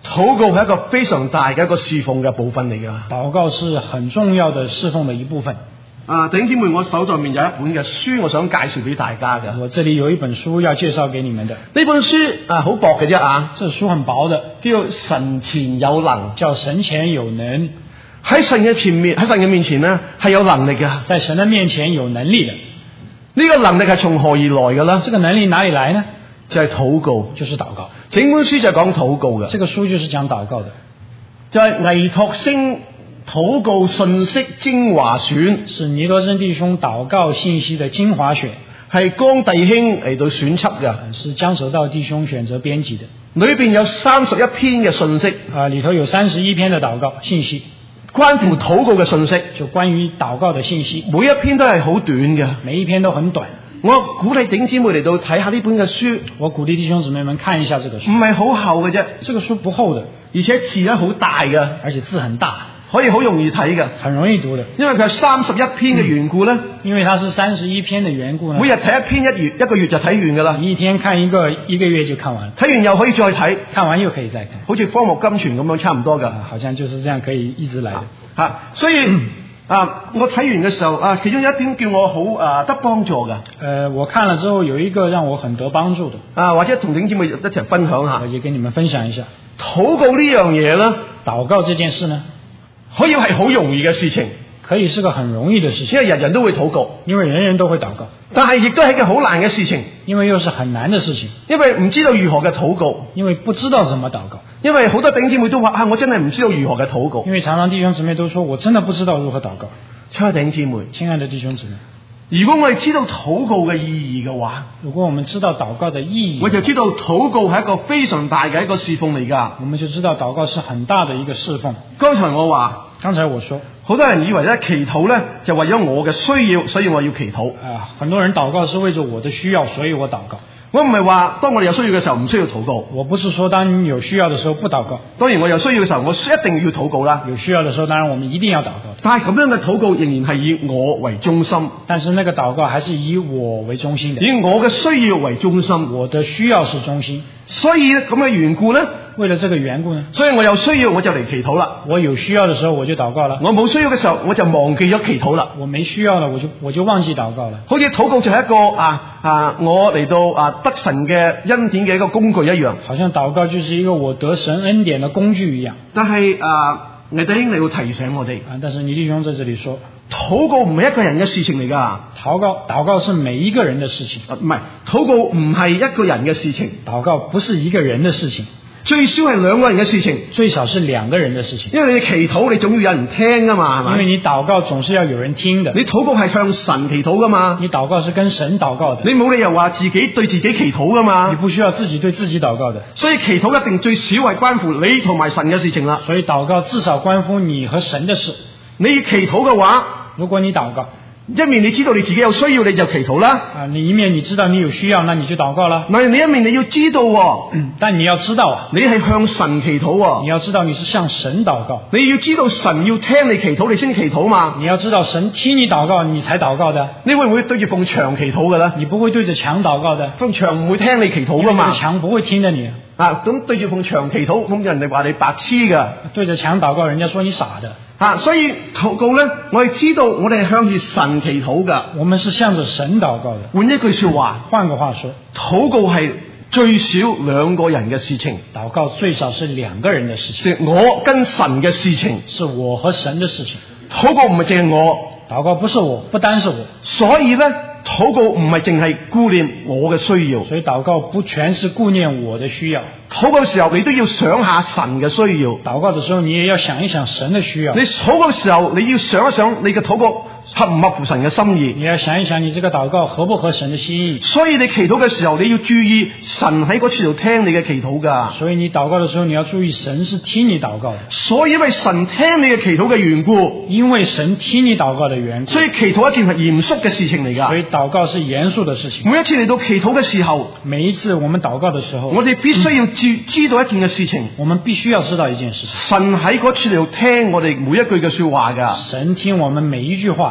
禱告係一個非常大嘅一個侍奉嘅部分嚟㗎。 禱告是很重要的侍奉的一部分。 啊，弟兄姊妹，我手上面有一本嘅書，我想介紹俾大家嘅。 我這裡有一本書要介紹給你們的。 呢本書啊，好薄嘅啫啊， 這書很薄的， 叫做神前有能， 叫神前有能。 喺神嘅前面，喺神嘅面前呢，係有能力嘅。 在神的面前有能力的。 呢個能力係從何而來嘅呢？ 這個能力哪裡來呢？ 就係禱告， 就是禱告。 整本書就係講禱告嘅。 這個書就是講禱告的， 就係倪柝聲禱告信息精華選， 是倪柝聲弟兄禱告信息的精華選， 係江弟兄嚟到選輯嘅， 是江守道弟兄選擇編輯的。 裏邊有三十一篇嘅信息， 啊，裡頭有三十一篇的禱告信息， 關乎禱告嘅信息， 就關於禱告的信息， 每一篇都係好短嘅， 每一篇都很短。 我鼓勵弟兄姊妹嚟到睇下呢本嘅書， 我鼓勵弟兄姊妹們看一下這個書， 唔係好厚嘅啫， 這個書不厚的， 而且字咧好大嘅， 而且字很大， 可以好容易睇嘅， 很容易讀的。 因為佢係三十一篇嘅緣故咧， 因為它是三十一篇的緣故呢， 每日睇一篇一月一個月就睇完噶啦， 你一天看一個，一個月就看完， 睇完又可以再睇， 看完又可以再看， 好似荒木金泉咁樣差唔多噶、 啊，好像就是這樣可以一直來的。 吓、啊，所以。嗯啊！我睇完嘅時候啊，其中有一點叫我好啊得幫助嘅。 呃，我看了之後有一個讓我很得幫助的。 啊，或者同弟兄姊妹一齊分享下。 我也跟你們分享一下。 禱告呢樣嘢呢， 禱告這件事呢， 可以係好容易嘅事情， 可以是個很容易的事情， 因為人人都會禱告， 因為人人都會禱告。 但係亦都係一件好難嘅事情， 因為又是很難的事情， 因為唔知道如何嘅禱告， 因為不知道怎麼禱告。 因為好多弟兄姊妹都話啊，我真係唔知道如何嘅禱告。 因為常常弟兄姊妹都說我真的不知道如何禱告。 親愛的弟兄姊妹， 親愛的弟兄姊妹， 如果我哋知道禱告嘅意義嘅話， 如果我們知道禱告的意義， 我就知道禱告係一個非常大嘅一個侍奉嚟噶。 我們就知道禱告是很大的一個侍奉。 剛才我話， 剛才我說， 好多人以為咧祈禱咧就為咗我嘅需要，所以我要祈禱。 啊，很多人禱告是為咗我的需要，所以我禱告。 我唔係話當我哋有需要嘅時候唔需要禱告。 我不是說當你有需要的時候不禱告。 當然我有需要嘅時候，我一定要禱告啦。 有需要的時候，當然我們一定要禱告。 但係咁樣嘅禱告仍然係以我為中心。 但是那個禱告還是以我為中心的。 以我嘅需要為中心。 我的需要是中心。 所以咁嘅緣故呢， 為了這個緣故呢， 所以我有需要我就嚟祈禱啦。 我有需要的時候我就禱告了。 我冇需要嘅時候我就忘記咗祈禱啦。 我沒需要了，我就我就忘記禱告了。 好似禱告就係一個啊啊我嚟到啊得神嘅恩典嘅一個工具一樣。 好像禱告就是一個我得神恩典的工具一樣。 但係啊，倪弟兄你要提醒我哋啊，但是倪弟兄在這裡說， 禱告唔係一個人嘅事情嚟噶。 禱告禱告是每一個人的事情。 啊，唔係，禱告唔係一個人嘅事情。 禱告不是一個人的事情。 最少係兩個人嘅事情， 最少是兩個人的事情。 因為你祈禱，你總要有人聽噶嘛，係咪？ 因為你禱告總是要有人聽的。 你禱告係向神祈禱噶嘛？ 你禱告是跟神禱告的。 你冇理由話自己對自己祈禱噶嘛？ 你不需要自己對自己禱告的。 所以祈禱一定最少係關乎你同埋神嘅事情啦。 所以禱告至少關乎你和神的事。 你祈禱嘅話， 如果你禱告， 一面你知道你自己有需要，你就祈禱啦。 啊，你一面你知道你有需要，那你就禱告啦。 嗱，你一面你要知道、哦嗯，但你要知道啊， 你係向神祈禱、哦。 你要知道你是向神禱告。 你要知道神要聽你祈禱，你先祈禱嘛。 你要知道神聽你禱告，你才禱告的。 你會唔會對住埲牆祈禱嘅咧？ 你不會對着牆禱告的。 埲牆唔會聽你祈禱噶嘛。 牆不會聽着你。 啊，咁對住埲牆祈禱，咁人哋話你白痴噶。 對着牆禱告，人家說你傻的。 啊，所以禱告咧，我哋知道我哋係向住神祈禱噶。 我們是向着神禱告的。 換一句說話， 換個話說， 禱告係最少兩個人嘅事情。 禱告最少是兩個人的事情。 即我跟神嘅事情， 是我和神的事情。 禱告唔係淨係我， 禱告不是我，不單是我。 所以咧，禱告唔係淨係顧念我嘅需要。 所以禱告不全是顧念我的需要。 禱告嘅時候，你都要想下神嘅需要。 禱告的時候，你也要想一想神的需要。 你禱告嘅時候，你要想一想你嘅禱告合唔合乎神嘅心意。 你要想一想你這個禱告合不合神的心意。 所以你祈禱嘅時候，你要注意神喺嗰處度聽你嘅祈禱噶。 所以你禱告的時候，你要注意神是聽你禱告的。 所以因為神聽你嘅祈禱嘅緣故， 因為神聽你禱告的緣故， 所以祈禱一件係嚴肅嘅事情嚟噶。 所以禱告是嚴肅的事情。 每一次嚟到祈禱嘅時候， 每一次我們禱告的時候， 我哋必須要知知道一件嘅事情。 我們必須要知道一件事情。 神喺嗰處度聽我哋每一句嘅說話噶。 神聽我們每一句話。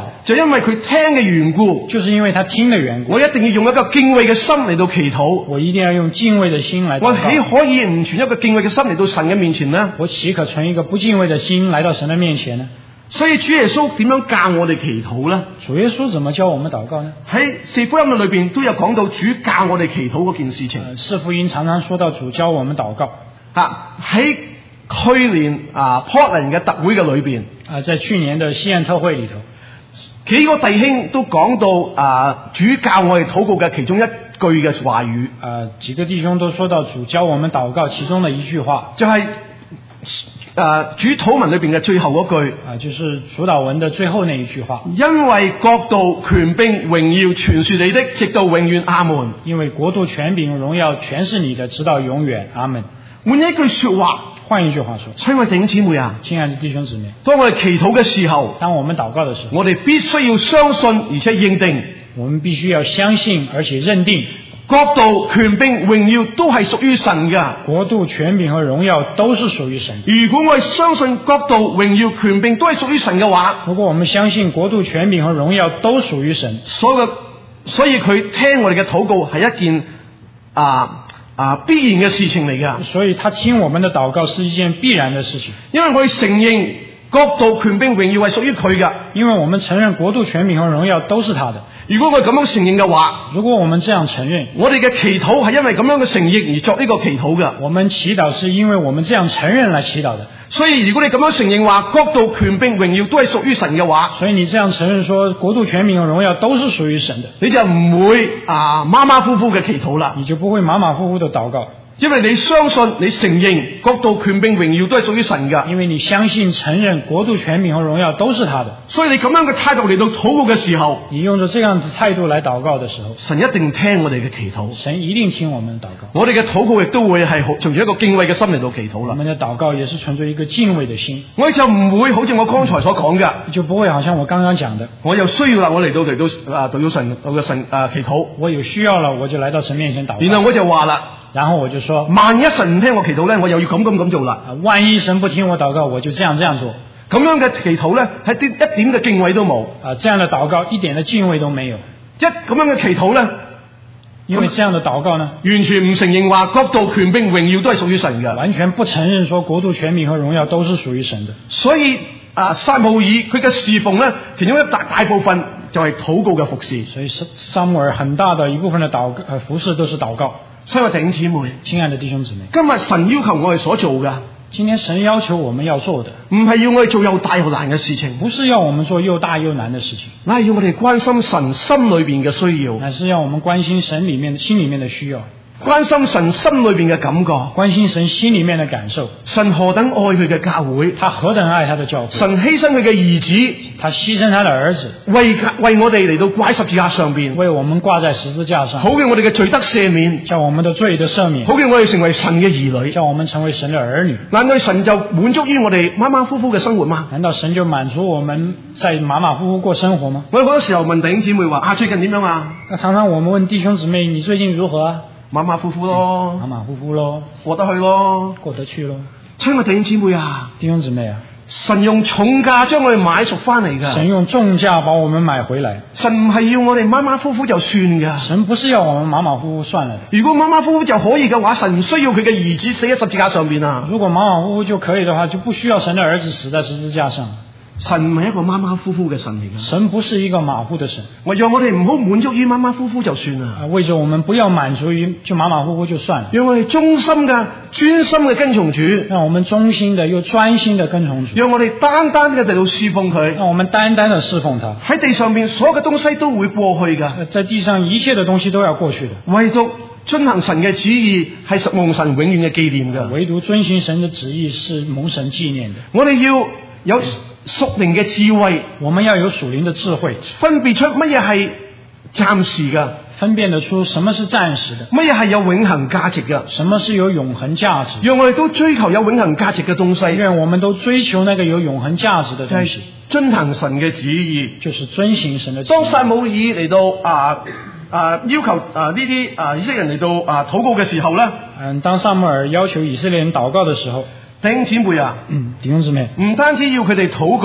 話， 就因為佢聽嘅緣故， 就是因為他聽的緣故， 我一定要用一個敬畏嘅心嚟到祈禱。 我一定要用敬畏的心來禱我告。 豈可以唔存一個敬畏嘅心嚟到神嘅面前呢？ 我豈可存一個不敬畏的心來到神的面前呢？ 所以主耶穌點樣教我哋祈禱呢？ 主耶穌怎麼教我們禱告呢？ 喺四福音嘅裏邊都有講到主教我哋祈禱嗰件事情。 呃四福音常常說到主教我們禱告。 啊，喺去年啊 Portland 嘅特會嘅裏邊， 啊，在去年的西岸特會裏頭， 幾個弟兄都講到啊，主教我哋禱告嘅其中一句嘅話語。 啊，幾個弟兄都說到主教我們禱告其中的一句話， 就係、是。誒、呃，主禱文裏邊嘅最後嗰句啊，就是主禱文的最後那一句話。 因為國度、權柄、榮耀全是你的，直到永遠。阿門。 因為國度、權柄、榮耀全是你的，直到永遠。阿門。 換一句說話， 換一句話說， 親愛弟兄姊妹啊， 親愛的弟兄姊妹， 當我哋祈禱嘅時候， 當我們禱告的時候， 我哋必須要相信而且認定， 我們必須要相信而且認定。 國度、權柄、榮耀都係屬於神嘅。 國度、權柄和榮耀都是屬於神。 如果我哋相信國度、榮耀、權柄都係屬於神嘅話， 如果我們相信國度、權柄和榮耀都屬於神， 所以所以佢聽我哋嘅禱告係一件啊啊必然嘅事情嚟㗎。 所以他聽我們的禱告是一件必然的事情， 因為我哋承認國度、權柄、榮耀係屬於佢㗎。 因為我們承認國度、權柄和榮耀都是他的。 如果我哋咁樣承認嘅話， 如果我們這樣承認， 我哋嘅祈禱係因為咁樣嘅承認而作呢個祈禱嘅。 我們祈禱是因為我們這樣承認來祈禱的。 所以如果你咁樣承認話國度、權柄、榮耀都係屬於神嘅話， 所以你這樣承認說國度、權柄和榮耀都是屬於神的， 你就唔會啊馬馬虎虎嘅祈禱啦。 你就不會馬馬虎虎的禱告， 因為你相信、你承認國度、權柄、榮耀都係屬於神㗎。 因為你相信、承認國度、權柄和榮耀都是他的。 所以你咁樣嘅態度嚟到禱告嘅時候， 你用着這樣子態度來禱告的時候， 神一定聽我哋嘅祈禱。 神一定聽我們的禱告。 我哋嘅禱告亦都會係從住一個敬畏嘅心嚟到祈禱啦。 我們的禱告也是存着一個敬畏的心， 我哋就唔會好似我剛才所講嘅， 就不會好像我剛剛講的， 我有需要啦，我嚟到嚟到啊，到神到嘅神啊祈禱。 我有需要了，我就來到神面前禱告。 然後我就話啦， 然後我就說， 萬一神唔聽我祈禱咧，我又要咁咁咁做啦。 啊，萬一神不聽我禱告，我就這樣這樣做。 咁樣嘅祈禱咧，係啲一點嘅敬畏都冇。 啊，這樣的禱告一點的敬畏都沒有。 一咁樣嘅祈禱咧， 因為這樣的禱告呢， 完全唔承認話國度、權柄、榮耀都係屬於神嘅， 完全不承認說國度、權柄和榮耀都是屬於神的。 所以啊，撒母耳佢嘅侍奉咧，其中一大大部分就係禱告嘅服侍。 所以撒母耳很大的一部分的禱呃服侍都是禱告。 親愛弟兄姊妹， 親愛的弟兄姊妹， 今日神要求我哋所做嘅， 今天神要求我們要做的， 唔係要我哋做又大又難嘅事情， 不是要我們做又大又難的事情， 乃係要我哋關心神心裏邊嘅需要， 乃是要我們關心神裏面心裏面的需要， 關心神心裏邊嘅感覺， 關心神心裏面的感受。 神何等愛佢嘅教會， 他何等愛他的教會， 神犧牲佢嘅兒子， 他犧牲他的兒子， 為為我哋嚟到掛喺十字架上邊， 為我們掛在十字架上， 好叫我哋嘅罪得赦免， 叫我們的罪得赦免， 好叫我哋成為神嘅兒女， 叫我們成為神的兒女。 難道神就滿足於我哋馬馬虎虎嘅生活嗎？ 難道神就滿足我們在馬馬虎虎過生活嗎？ 我好多時候問弟兄姊妹話啊，最近點樣啊？ 那常常我們問弟兄姊妹，你最近如何啊？ 馬馬虎虎咯， 馬馬虎虎咯， 過得去咯， 過得去咯。 親愛弟兄姊妹啊， 弟兄姊妹啊， 神用重價將我哋買贖翻嚟噶。 神用重價把我們買回來。 神唔係要我哋馬馬虎虎就算噶。 神不是要我們馬馬虎虎算了的。 如果馬馬虎虎就可以嘅話，神唔需要佢嘅兒子死喺十字架上邊啊。 如果馬馬虎虎就可以的話，就不需要神的兒子死在十字架上。 神唔係一個馬馬虎虎嘅神嚟噶。 神不是一個馬虎的神。 我讓我哋唔好滿足於馬馬虎虎就算啦。 啊，為咗我們不要滿足於就馬馬虎虎就算了。 讓我哋忠心嘅、專心嘅跟從主。 讓我們忠心的又專心的跟從主。 讓我哋單單嘅嚟到侍奉佢。 讓我們單單的侍奉他。 喺地上面所有嘅東西都會過去噶。 在地上一切的東西都要過去的。 唯獨遵行神嘅旨意係蒙神永遠嘅紀念噶。 唯獨遵行神的旨意是蒙神紀念的。 我哋要有屬靈嘅智慧， 我們要有屬靈的智慧， 分別出乜嘢係暫時嘅， 分辨得出什麼是暫時的， 乜嘢係有永恆價值嘅， 什麼是有永恆價值。 讓我哋都追求有永恆價值嘅東西， 讓我們都追求那個有永恆價值的東西， 遵行神嘅旨意， 就是遵行神的旨意。 當撒母耳嚟到啊啊要求啊呢啲啊以色列人嚟到啊禱告嘅時候咧， 嗯，當撒母耳要求以色列人禱告的時候， 弟兄姊妹啊， 嗯，弟兄姊妹， 唔單止要佢哋禱告，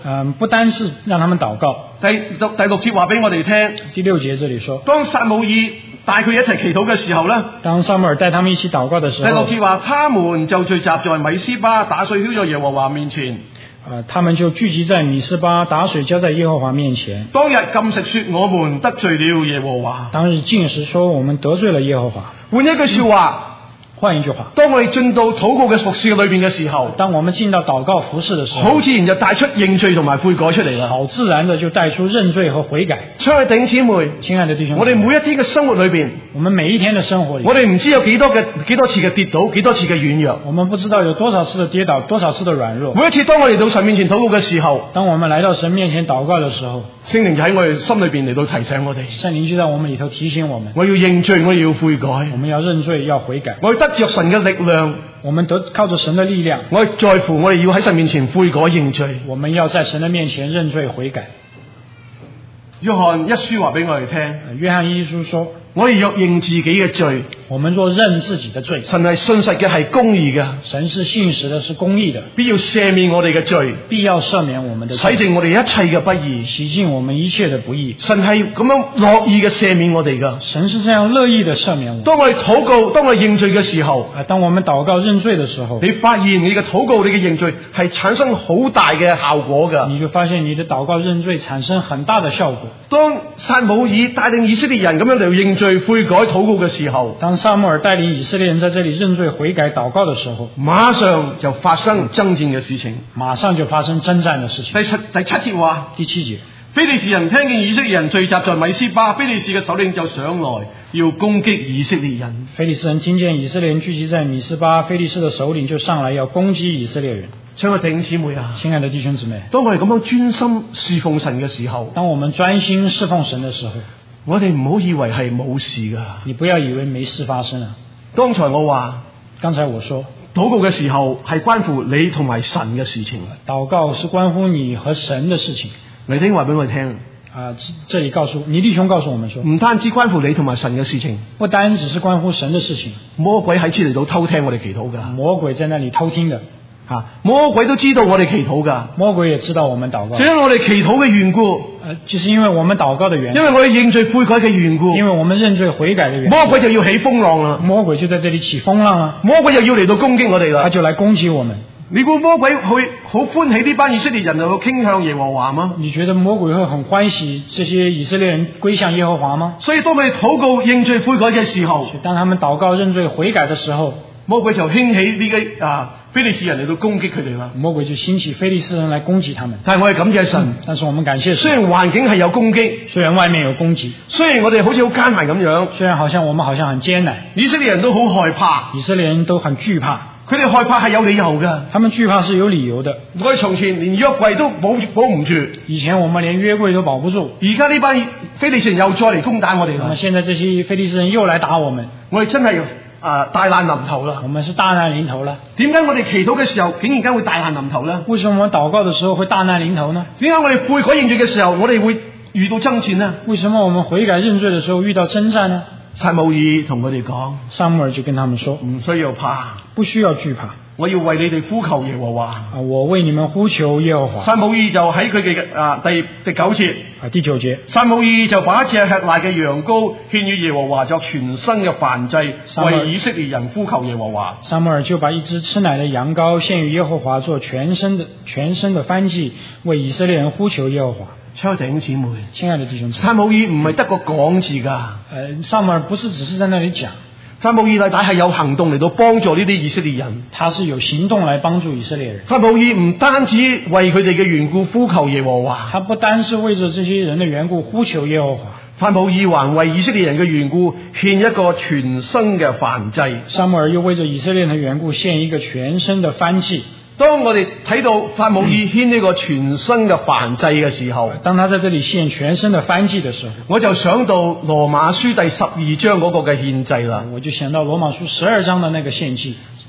嗯，不單是讓他們禱告。 第六第六節話俾我哋聽， 第六節這裡說， 當撒母耳帶佢一齊祈禱嘅時候咧， 當撒母耳帶他們一起禱告的時候， 第六節話，他們就聚集在米斯巴，打水澆在耶和華面前。 呃，他們就聚集在米斯巴，打水澆在耶和華面前。 當日禁食說，我們得罪了耶和華。 當日禁食說，我們得罪了耶和華。 換一句說話。 換一句話， 當我哋進到禱告嘅服事裏邊嘅時候， 當我們進到禱告服事的時候， 好自然就帶出認罪同埋悔改出嚟啦。 好自然的就帶出認罪和悔改。親愛的弟兄姊妹，親愛的弟兄， 我哋每一天嘅生活裏邊， 我們每一天的生活裏， 我哋唔知有幾多嘅幾多次嘅跌倒，幾多次嘅軟弱。 我們不知道有多少次的跌倒，多少次的軟弱。 每一次當我哋到神面前禱告嘅時候， 當我們來到神面前禱告的時候， 聖靈就喺我哋心裏邊嚟到提醒我哋。 聖靈就在我們裏頭提醒我們， 我要認罪，我要悔改， 我們要認罪，要悔改。 我要得着神嘅力量。 我們得靠着神的力量， 我在乎我哋要喺神面前悔改認罪。 我們要在神的面前認罪悔改。 約翰一書話俾我哋聽， 約翰一書說， 我哋若認自己嘅罪， 我們若認自己的罪， 神係信實嘅，係公義嘅， 神是信實的，是公義的， 必要赦免我哋嘅罪， 必要赦免我們的罪， 洗淨我哋一切嘅不義， 洗淨我們一切的不義。 神係咁樣樂意嘅赦免我哋噶， 神是這樣樂意的赦免我們。 當我哋禱告，當我哋認罪嘅時候， 啊，當我們禱告認罪的時候， 你發現你嘅禱告、你嘅認罪係產生好大嘅效果噶， 你就發現你的禱告認罪產生很大的效果。 當撒母耳帶領以色列人咁樣嚟認罪悔改禱告嘅時候， 當撒母耳帶領以色列人在這裏認罪悔改禱告的時候， 馬上就發生爭戰嘅事情， 馬上就發生爭戰的事情。 第七第七節話， 第七節， 非利士人聽見以色列人聚集在米斯巴，非利士嘅首領就上來要攻擊以色列人。 非利士人聽見以色列人聚集在米斯巴，非利士的首領就上來要攻擊以色列人。 親愛的弟兄姊妹啊， 親愛的弟兄姊妹， 當我哋咁樣專心侍奉神嘅時候， 當我們專心侍奉神的時候， 我哋唔好以為係冇事噶。 你不要以為沒事發生啊。 剛才我話， 剛才我說， 禱告嘅時候係關乎你同埋神嘅事情。 禱告是關乎你和神的事情。 你聽話俾我聽啊，這裏告訴你弟兄告訴我們說， 唔單止關乎你同埋神嘅事情， 不單只是關乎神的事情， 魔鬼喺此嚟到偷聽我哋祈禱噶。 魔鬼在那裏偷聽的。 啊！魔鬼都知道我哋祈禱噶， 魔鬼也知道我們禱告， 就因為我哋祈禱嘅緣故， 呃，就是因為我們禱告的緣故， 因為我哋認罪悔改嘅緣故， 因為我們認罪悔改的緣故， 魔鬼就要起風浪啦， 魔鬼就在這裏起風浪啦， 魔鬼又要嚟到攻擊我哋啦， 他就來攻擊我們。 你估魔鬼會好歡喜呢班以色列人就傾向耶和華嗎？ 你覺得魔鬼會很歡喜這些以色列人歸向耶和華嗎？ 所以當佢哋禱告認罪悔改嘅時候， 當他們禱告認罪悔改的時候， 魔鬼就興起呢個啊非利士人嚟到攻擊佢哋啦。 魔鬼就興起非利士人來攻擊他們。 但係我哋感謝神， 嗯，但是我們感謝神。 雖然環境係有攻擊， 雖然外面有攻擊， 雖然我哋好似好艱難咁樣， 雖然好像我們好像很艱難， 以色列人都好害怕， 以色列人都很懼怕。 佢哋害怕係有理由嘅， 他們懼怕是有理由的。 我哋從前連約櫃都保保唔住， 以前我們連約櫃都保不住， 而家呢班非利士人又再嚟攻打我哋啦。 那麼現在這些非利士人又來打我們， 我哋真係啊大難臨頭啦！ 我們是大難臨頭了。 點解我哋祈禱嘅時候竟然間會大難臨頭呢？ 為什麼我們禱告的時候會大難臨頭呢？ 點解我哋悔改認罪嘅時候，我哋會遇到爭戰呢？ 為什麼我們悔改認罪的時候遇到爭戰呢？ 撒母耳同佢哋講， 撒母耳就跟他們說， 唔需要怕， 不需要懼怕。 我要為你哋呼求耶和華。 啊，我為你們呼求耶和華。 撒母耳就喺佢嘅啊第第九節， 啊第九節， 撒母耳就把一隻吃奶嘅羊羔獻與耶和華作全牲嘅燔祭，為以色列人呼求耶和華。 撒母耳就把一隻吃奶的羊羔獻與耶和華做全牲的全牲的燔祭，為以色列人呼求耶和華。 親愛的弟兄姊妹， 親愛的弟兄姊妹， 撒母耳唔係得個講字噶， 呃，撒母耳不是只是在那裡講。 撒母耳大大係有行動嚟到幫助呢啲以色列人， 他是有行動來幫助以色列人。 撒母耳唔單止為佢哋嘅緣故呼求耶和華， 他不單是為着這些人的緣故呼求耶和華， 撒母耳還為以色列人嘅緣故獻一個全牲嘅燔祭。 撒母耳又為着以色列人的緣故獻一個全牲的燔祭。 當我哋睇到撒母耳獻呢個全牲嘅燔祭嘅時候， 當他在這裡獻全牲的燔祭的時候， 我就想到羅馬書第十二章嗰個嘅獻祭啦。 我就想到羅馬書十二章的那個獻祭。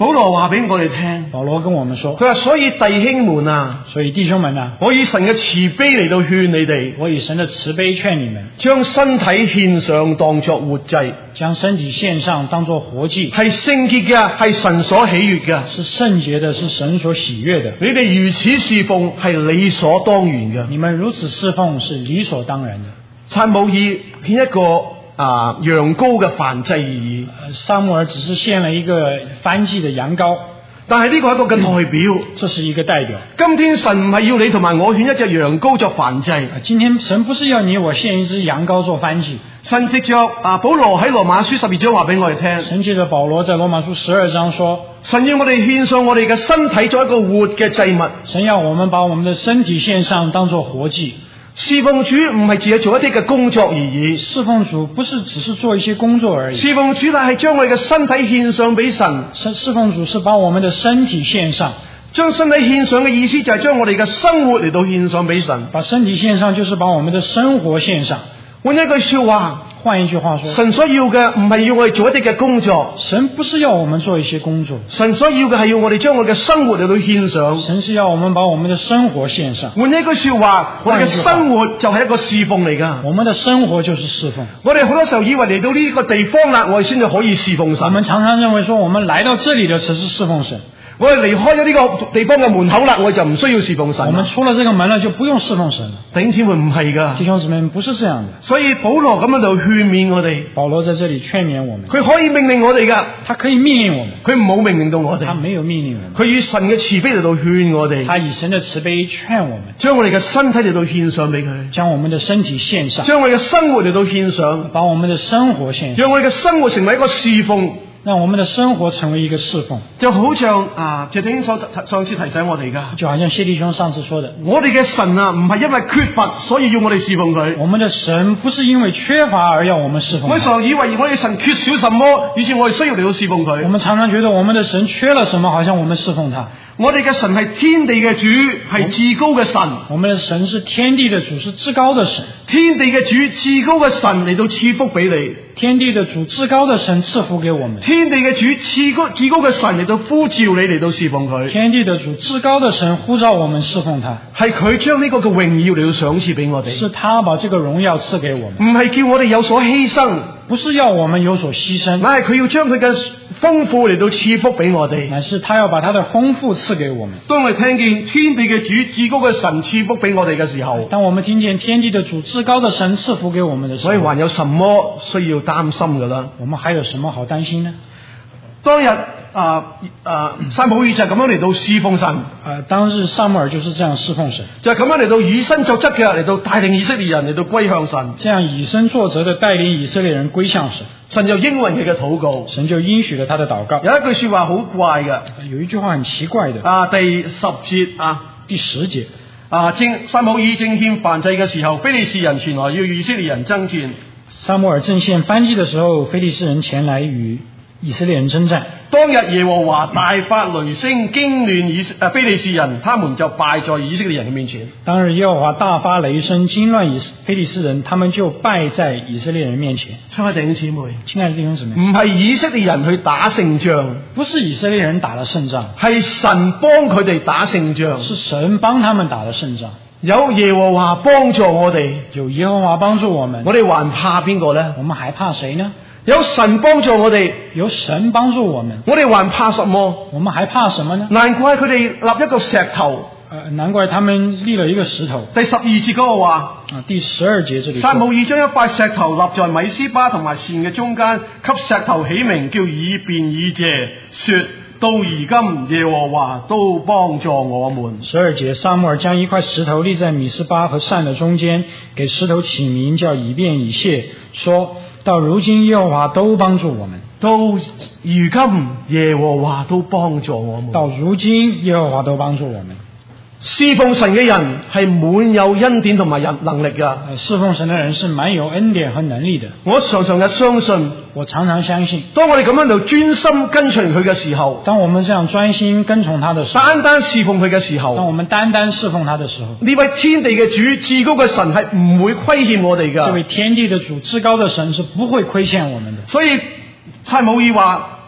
保羅話俾我哋聽， 保羅跟我們說， 佢話所以弟兄們啊， 所以弟兄們啊， 我以神嘅慈悲嚟到勸你哋， 我以神的慈悲勸你們， 將身體獻上當作活祭， 將身體獻上當作活祭， 係聖潔嘅，係神所喜悅嘅， 是聖潔的，是神所喜悅的。 你哋如此侍奉係理所當然嘅。 你們如此侍奉是理所當然的。 撒母耳獻一個啊羊羔嘅燔祭而已， 撒母耳只是獻了一個燔祭的羊羔， 但係呢個係一個嘅代表， 這是一個代表。 今天神唔係要你同埋我獻一隻羊羔作燔祭， 今天神不是要你我獻一隻羊羔做燔祭。 神藉着啊保羅喺羅馬書十二章話俾我哋聽， 神藉着保羅在羅馬書十二章說， 神要我哋獻上我哋嘅身體作一個活嘅祭物， 神要我們把我們的身體獻上當作活祭。 侍奉主唔係只係做一啲嘅工作而已， 侍奉主不是只是做一些工作而已， 侍奉主乃係將我哋嘅身體獻上俾神。 侍奉主是把我們的身體獻上， 將身體獻上嘅意思就係將我哋嘅生活嚟到獻上俾神。 把身體獻上就是把我們的生活獻上。 換一句說話， 換一句話說， 神所要嘅唔係要我哋做一啲嘅工作， 神不是要我們做一些工作， 神所要嘅係要我哋將我哋嘅生活嚟到獻上。 神是要我們把我們的生活獻上。 換一句說話，我哋嘅生活就係一個侍奉嚟噶。 我們的生活就是侍奉。 我哋好多時候以為嚟到呢個地方啦，我哋先至可以侍奉神。 我們常常認為說，我們來到這裡的才是侍奉神。 我哋離開咗呢個地方嘅門口啦，我哋就唔需要侍奉神。 我們出了這個門了，就不用侍奉神了。 弟兄姊妹唔係噶， 弟兄姊妹不是這樣的。 所以保羅咁樣就勸勉我哋。 保羅在這裡勸勉我們， 佢可以命令我哋噶， 他可以命令我們， 佢冇命令到我哋， 他沒有命令我們， 佢以神嘅慈悲嚟到勸我哋， 他以神的慈悲勸我們， 將我哋嘅身體嚟到獻上俾佢， 將我們的身體獻上， 將我哋嘅生活嚟到獻上， 把我們的生活獻上， 讓我哋嘅生活成為一個侍奉。 讓我們的生活成為一個侍奉， 就好像啊，謝弟兄所上次提醒我哋噶， 就好像謝弟兄上次說的， 我哋嘅神啊，唔係因為缺乏所以要我哋侍奉佢。 我們的神不是因為缺乏而要我們侍奉他。 我常以為我哋神缺少什麼，以致我哋需要嚟到侍奉佢。 我們常常覺得我們的神缺了什麼，好像我們侍奉他。 我哋嘅神係天地嘅主，係至高嘅神。 我們的神是天地的主，是至高的神。 天地嘅主，至高嘅神嚟到賜福俾你。 天地的主，至高的神賜福給我們。 天地嘅主，至高至高嘅神嚟到呼召你嚟到侍奉佢。 天地的主，至高的神呼召我們侍奉他。 係佢將呢個嘅榮耀嚟到賞賜俾我哋。 是他把這個榮耀賜給我們。 唔係叫我哋有所犧牲， 不是要我們有所犧牲， 乃係佢要將佢嘅豐富嚟到賜福俾我哋。 乃是他要把他的豐富賜給我們。 當我哋聽見天地嘅主至高嘅神賜福俾我哋嘅時候， 當我們聽見天地的主至高的神賜福給我們的時候， 所以還有什麼需要擔心㗎啦？ 我們還有什麼好擔心呢？ 當日啊啊，撒母耳就係咁樣嚟到侍奉神。 啊，當日撒母耳就是這樣侍奉神， 就係咁樣嚟到以身作則嘅嚟到帶領以色列人嚟到歸向神。 這樣以身作則的帶領以色列人歸向神。 神就應允佢嘅禱告， 神就應許了他的禱告。 有一句說話好怪嘅， 有一句話很奇怪的。 啊，第十節啊， 第十節啊，正撒母耳正獻燔祭嘅時候，非利士人前來要與以色列人爭戰。 撒母耳正獻燔祭的時候，非利士人前來與以色列人征戰。 當日耶和華大發雷聲，驚亂以啊非利士人，他們就敗在以色列人嘅面前。 當日耶和華大發雷聲，驚亂以非利士人，他們就敗在以色列人面前。 親愛的弟兄姊妹， 親愛的弟兄姊妹， 唔係以色列人去打勝仗， 不是以色列人打了勝仗， 係神幫佢哋打勝仗， 是神幫他們打了勝仗。 有耶和華幫助我哋， 有耶和華幫助我們， 我哋還怕邊個呢？ 我們還怕誰呢？ 有神幫助我哋， 有神幫助我們， 我哋還怕什麼？ 我們還怕什麼呢？ 難怪佢哋立一個石頭。 呃，難怪他們立了一個石頭。 第十二節嗰個話， 啊，第十二節這裏說， 撒母耳將一塊石頭立在米斯巴同埋善嘅中間，給石頭起名叫以便以謝，說到如今耶和華都幫助我們。 十二節，撒母耳將一塊石頭立在米斯巴和善的中間，給石頭起名叫以便以謝，說到如今耶和華都幫助我們。 到如今耶和華都幫助我們。 到如今耶和華都幫助我們。 侍奉神嘅人係滿有恩典同埋人能力噶。 侍奉神嘅人是滿有恩典和能力的。 我常常嘅相信， 我常常相信， 當我哋咁樣就專心跟隨佢嘅時候， 當我們這樣專心跟從他的時候， 單單侍奉佢嘅時候， 當我們單單侍奉他的時候， 呢位天地嘅主至高嘅神係唔會虧欠我哋噶。 這位天地的主至高的神是不會虧欠我們的。 所以撒母耳話，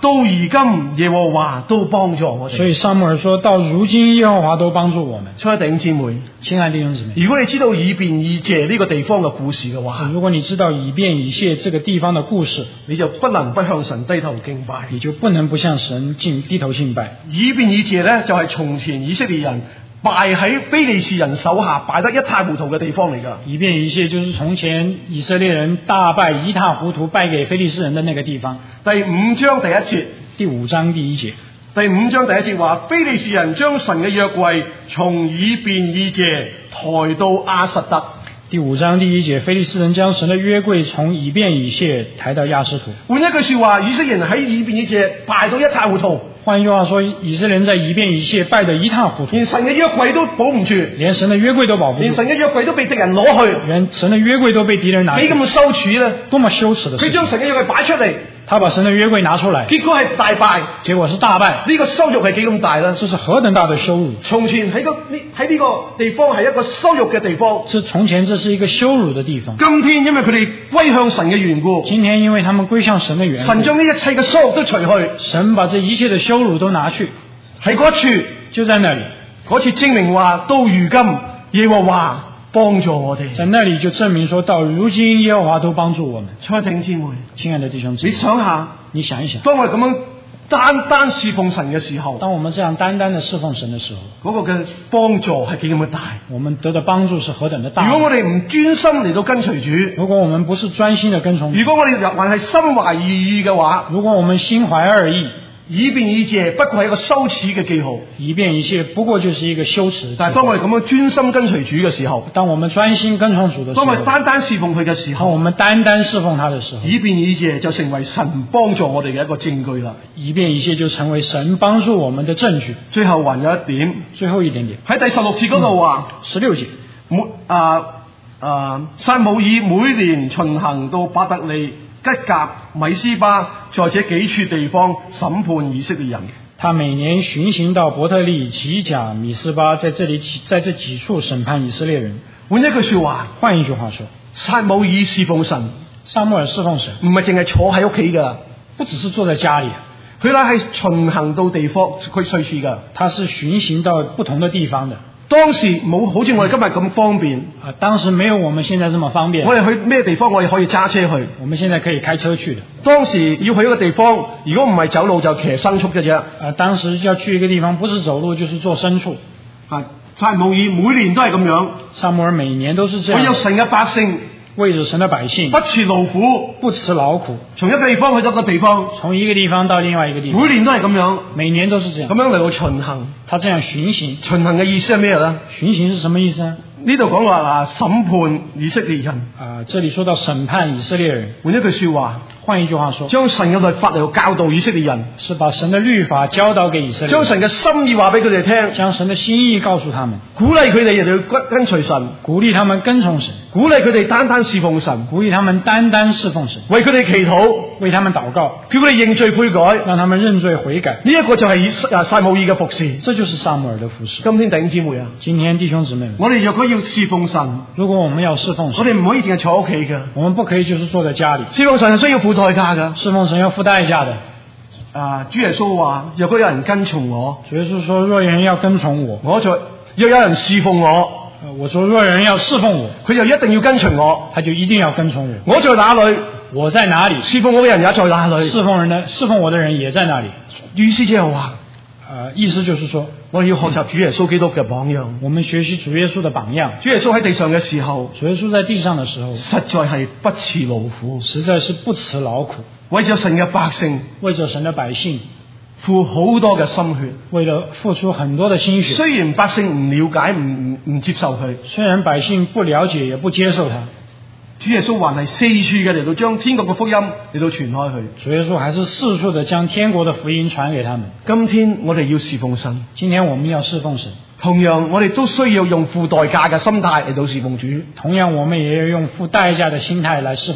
到如今耶和華都幫助我哋。 所以撒母耳說到如今耶和華都幫助我們。 親愛弟兄姊妹， 親愛的弟兄姊妹， 如果你知道以便以謝呢個地方嘅故事嘅話， 如果你知道以便以謝這個地方的故事， 你就不能不向神低頭敬拜。 你就不能不向神敬低頭敬拜。 以便以謝呢，就係從前以色列人敗喺非利士人手下，敗得一塌糊塗嘅地方嚟㗎。 以便以謝就是從前以色列人大敗一塌糊塗敗給非利士人的那個地方。 第五章第一節， 第五章第一節， 第五章第一節話，非利士人將神嘅約櫃從以便以謝抬到亞實突。 第五章第一節，非利士人將神的約櫃從以便以謝抬到亞實突。 換一句說話，以色列人喺以便以謝敗到一塌糊塗。 換一句話說，以色列人在以便以謝敗得一塌糊塗， 連神嘅約櫃都保唔住， 連神的約櫃都保不住， 連神嘅約櫃都被敵人攞去， 連神的約櫃都被敵人拿去， 幾咁羞恥咧？ 多麼羞恥的事！ 佢將神嘅約櫃擺出嚟， 他把神的約櫃拿出來， 結果係大敗， 結果是大敗。 呢個羞辱係幾咁大咧？ 這是何等大的羞辱！ 從前喺個呢喺呢個地方係一個羞辱嘅地方， 是從前這是一個羞辱的地方。 今天因為佢哋歸向神嘅緣故， 今天因為他們歸向神的緣故， 神將呢一切嘅羞辱都除去， 神把這一切的羞辱都拿去， 喺嗰處就在那裡， 嗰處證明話到如今耶和華幫助我哋， 在那裡就證明說到如今耶和華都幫助我們。 親愛的弟兄姊妹， 親愛的弟兄姊你妹， 想下， 你想一想， 當我哋咁樣單單侍奉神嘅時候， 當我們這樣單單的侍奉神的時候， 嗰個嘅幫助係幾咁嘅大。 我們得的幫助是何等的大。 如果我哋唔專心嚟到跟隨主， 如果我們不是專心的跟從主， 如果我哋還係心懷二意嘅話， 如果我們心懷二意， 以便以謝不過係一個羞恥嘅記號。 以便以謝不過就是一個羞恥。 但係當我哋咁樣專心跟隨主嘅時候， 當我們專心跟從主的時候， 當我哋單單侍奉佢嘅時候， 當我們單單侍奉他的時候， 以便以謝就成為神幫助我哋嘅一個證據啦。 以便以謝就成為神幫助我們的證據。 最後還有一點， 最後一點點喺第十六節嗰度話， 十六節， 每啊啊撒母耳每年巡行到伯特利、吉甲、米斯巴，在這幾處地方審判以色列人。 他每年巡行到伯特利、吉甲、米斯巴，在這裡在這幾處審判以色列人。 換一句說話， 換一句話說， 撒母耳侍奉神， 撒母耳侍奉神， 唔係淨係坐喺屋企噶， 不只是坐在家裡， 佢咧係巡行到地方去隨處噶。 他是巡行到不同的地方的。 當時冇好似我哋今日咁方便啊，當時沒有我們現在這麼方便。 我哋去咩地方，我哋可以揸車去。 我們現在可以開車去的。 當時要去一個地方，如果唔係走路就騎牲畜嘅啫。 啊，當時要去一個地方，不是走路就是坐牲畜。 啊，撒母耳每年都係咁樣。 撒母耳每年都是這樣。 為咗神嘅百姓， 為着神的百姓， 不辭勞苦， 不辭勞苦， 從一個地方去到一個地方， 從一個地方到另外一個地方， 每年都係咁樣， 每年都是這樣， 咁樣嚟到巡行。 他這樣巡行， 巡行嘅意思係咩咧？ 巡行是什麼意思呢？ 呢度講話啊，審判以色列人。 啊，這裡說到審判以色列人。 換一句說話， 換一句話說， 將神嘅律法嚟到教導以色列人， 是把神的律法教導給以色列人， 將神嘅心意話俾佢哋聽， 將神的心意告訴他們， 鼓勵佢哋嚟到跟跟隨神， 鼓勵他們跟從神， 鼓勵佢哋單單侍奉神， 鼓勵他們單單侍奉神， 為佢哋祈禱， 為他們禱告， 叫佢哋認罪悔改， 讓他們認罪悔改。 呢一個就係以啊撒母耳嘅服侍， 這就是撒母耳的服侍。 今天弟兄姊妹啊， 今天弟兄姊妹們， 我哋若果要侍奉神， 如果我們要侍奉神， 我哋唔可以淨係坐屋企㗎， 我們不可以就是坐在家裡。 侍奉神係需要付代價㗎， 侍奉神要付代價的。 啊，主耶穌話：若果有人跟從我， 主耶穌說，若有人要跟從我， 我就若有人侍奉我， 我說若有人要侍奉我， 佢就一定要跟隨我， 他就一定要跟從我。 我在哪裡， 我在哪裡， 侍奉我嘅人也在哪裡。 侍奉人的侍奉我的人也在那裡。 意思即係話， 呃，意思就是說， 我哋要學習主耶穌基督嘅榜樣。 我們學習主耶穌的榜樣。 主耶穌喺地上嘅時候， 主耶穌在地上的時候， 實在係不辭勞苦， 實在是不辭勞苦， 為咗神嘅百姓， 為咗神的百姓， 付好多嘅心血， 為了付出很多的心血。 雖然百姓唔了解，唔唔唔接受佢， 雖然百姓不了解，也不接受他， 主耶穌還係四處嘅嚟到將天國嘅福音嚟到傳開去。 主耶穌還是四處的將天國的福音傳給他們。 今天我哋要侍奉神， 今天我們要侍奉神， 同樣我哋都需要用付代價嘅心態嚟到侍奉主。 同樣我們也要用付代價的心態來侍奉主。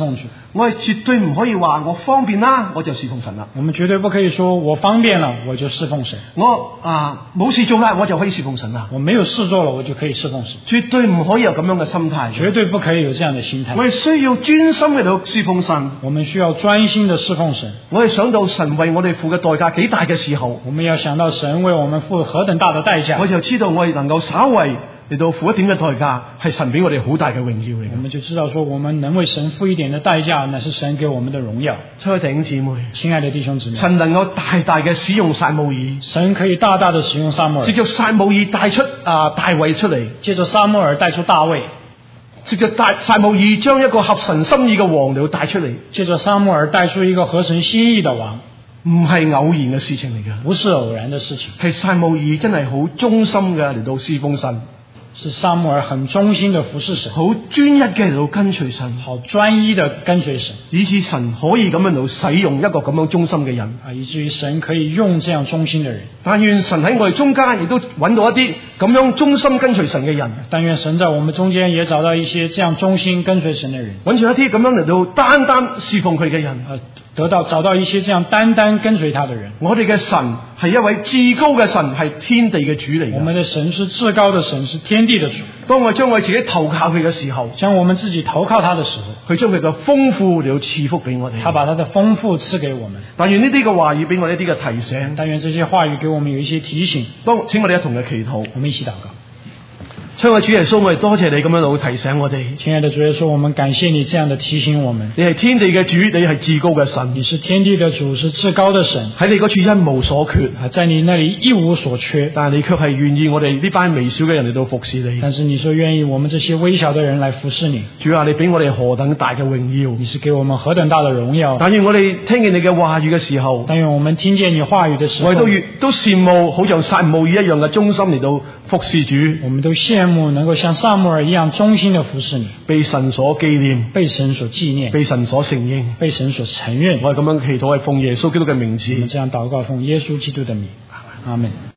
我係絕對唔可以話我方便啦，我就侍奉神啦。 我們絕對不可以說我方便了我就侍奉神。 我啊冇事做啦，我就可以侍奉神啦。 我沒有事做了，我就可以侍奉神。 絕對唔可以有咁樣嘅心態， 絕對不可以有這樣的心態。 我哋需要專心喺度侍奉神。 我們需要專心的侍奉神。 我哋想到神為我哋付嘅代價幾大嘅時候， 我們要想到神為我們付何等大的代價， 我就知道我哋能夠稍為嚟到付一點嘅代價，係神俾我哋好大嘅榮耀嚟嘅。 我們就知道說，我們能為神付一點的代價，那是神給我們的榮耀。 親愛的弟兄姊妹， 親愛的弟兄姊妹， 神能夠大大嘅使用撒母耳， 神可以大大的使用撒母耳， 藉着撒母耳帶出啊大衛出嚟， 借着撒母耳帶出大衛， 藉着大撒母耳將一個合神心意嘅王嚟帶出嚟， 借着撒母耳帶出一個合神心意的王， 唔係偶然嘅事情嚟嘅， 不是偶然的事情， 係撒母耳真係好忠心嘅嚟到侍奉神。 是撒母耳很忠心的服侍神， 好專一嘅嚟到跟隨神， 好專一的跟隨神， 以致神可以咁樣嚟到使用一個咁樣忠心嘅人， 啊，以至於神可以用這樣忠心的人。 但願神喺我哋中間亦都揾到一啲咁樣忠心跟隨神嘅人， 但願神在我們中間也找到一些這樣忠心跟隨神的人， 揾住一啲咁樣嚟到單單侍奉佢嘅人， 啊，得到找到一些這樣單單跟隨他的人。 我哋嘅神係一位至高嘅神，係天地嘅主嚟嘅。 我們的神是至高的神，是天地的主。 當我將我自己投靠佢嘅時候， 將我們自己投靠他的時候， 佢將佢嘅豐富嚟到賜福俾我哋。 他把他的豐富賜給我們。 但願呢啲嘅話語俾我哋一啲嘅提醒， 但願這些話語給我們有一些提醒。 當請我哋一同嘅祈禱， 我們一起禱告。 親愛的主耶穌，我哋多謝你咁樣老提醒我哋。 親愛的主耶穌，我們感謝你這樣的提醒我們。 你係天地嘅主，你係至高嘅神。 你是天地的主，是至高的神。 喺你嗰處一無所缺， 在你那裡一無所缺。 但係你卻係願意我哋呢班微小嘅人嚟到服侍你。 但是你說願意我們這些微小的人來服侍你。 主啊，你俾我哋何等大嘅榮耀！ 你是給我們何等大的榮耀！ 但願我哋聽見你嘅話語嘅時候， 但願我們聽見你話語的時候， 我哋都越都羨慕，好像撒母耳一樣嘅忠心嚟到服侍主。 我們都羨慕能夠像撒母耳一樣忠心的服侍你， 被神所紀念， 被神所紀念， 被神所承認， 被神所承認。 我係咁樣祈禱，係奉耶穌基督嘅名字。 我們這樣禱告，奉耶穌基督的名，阿們。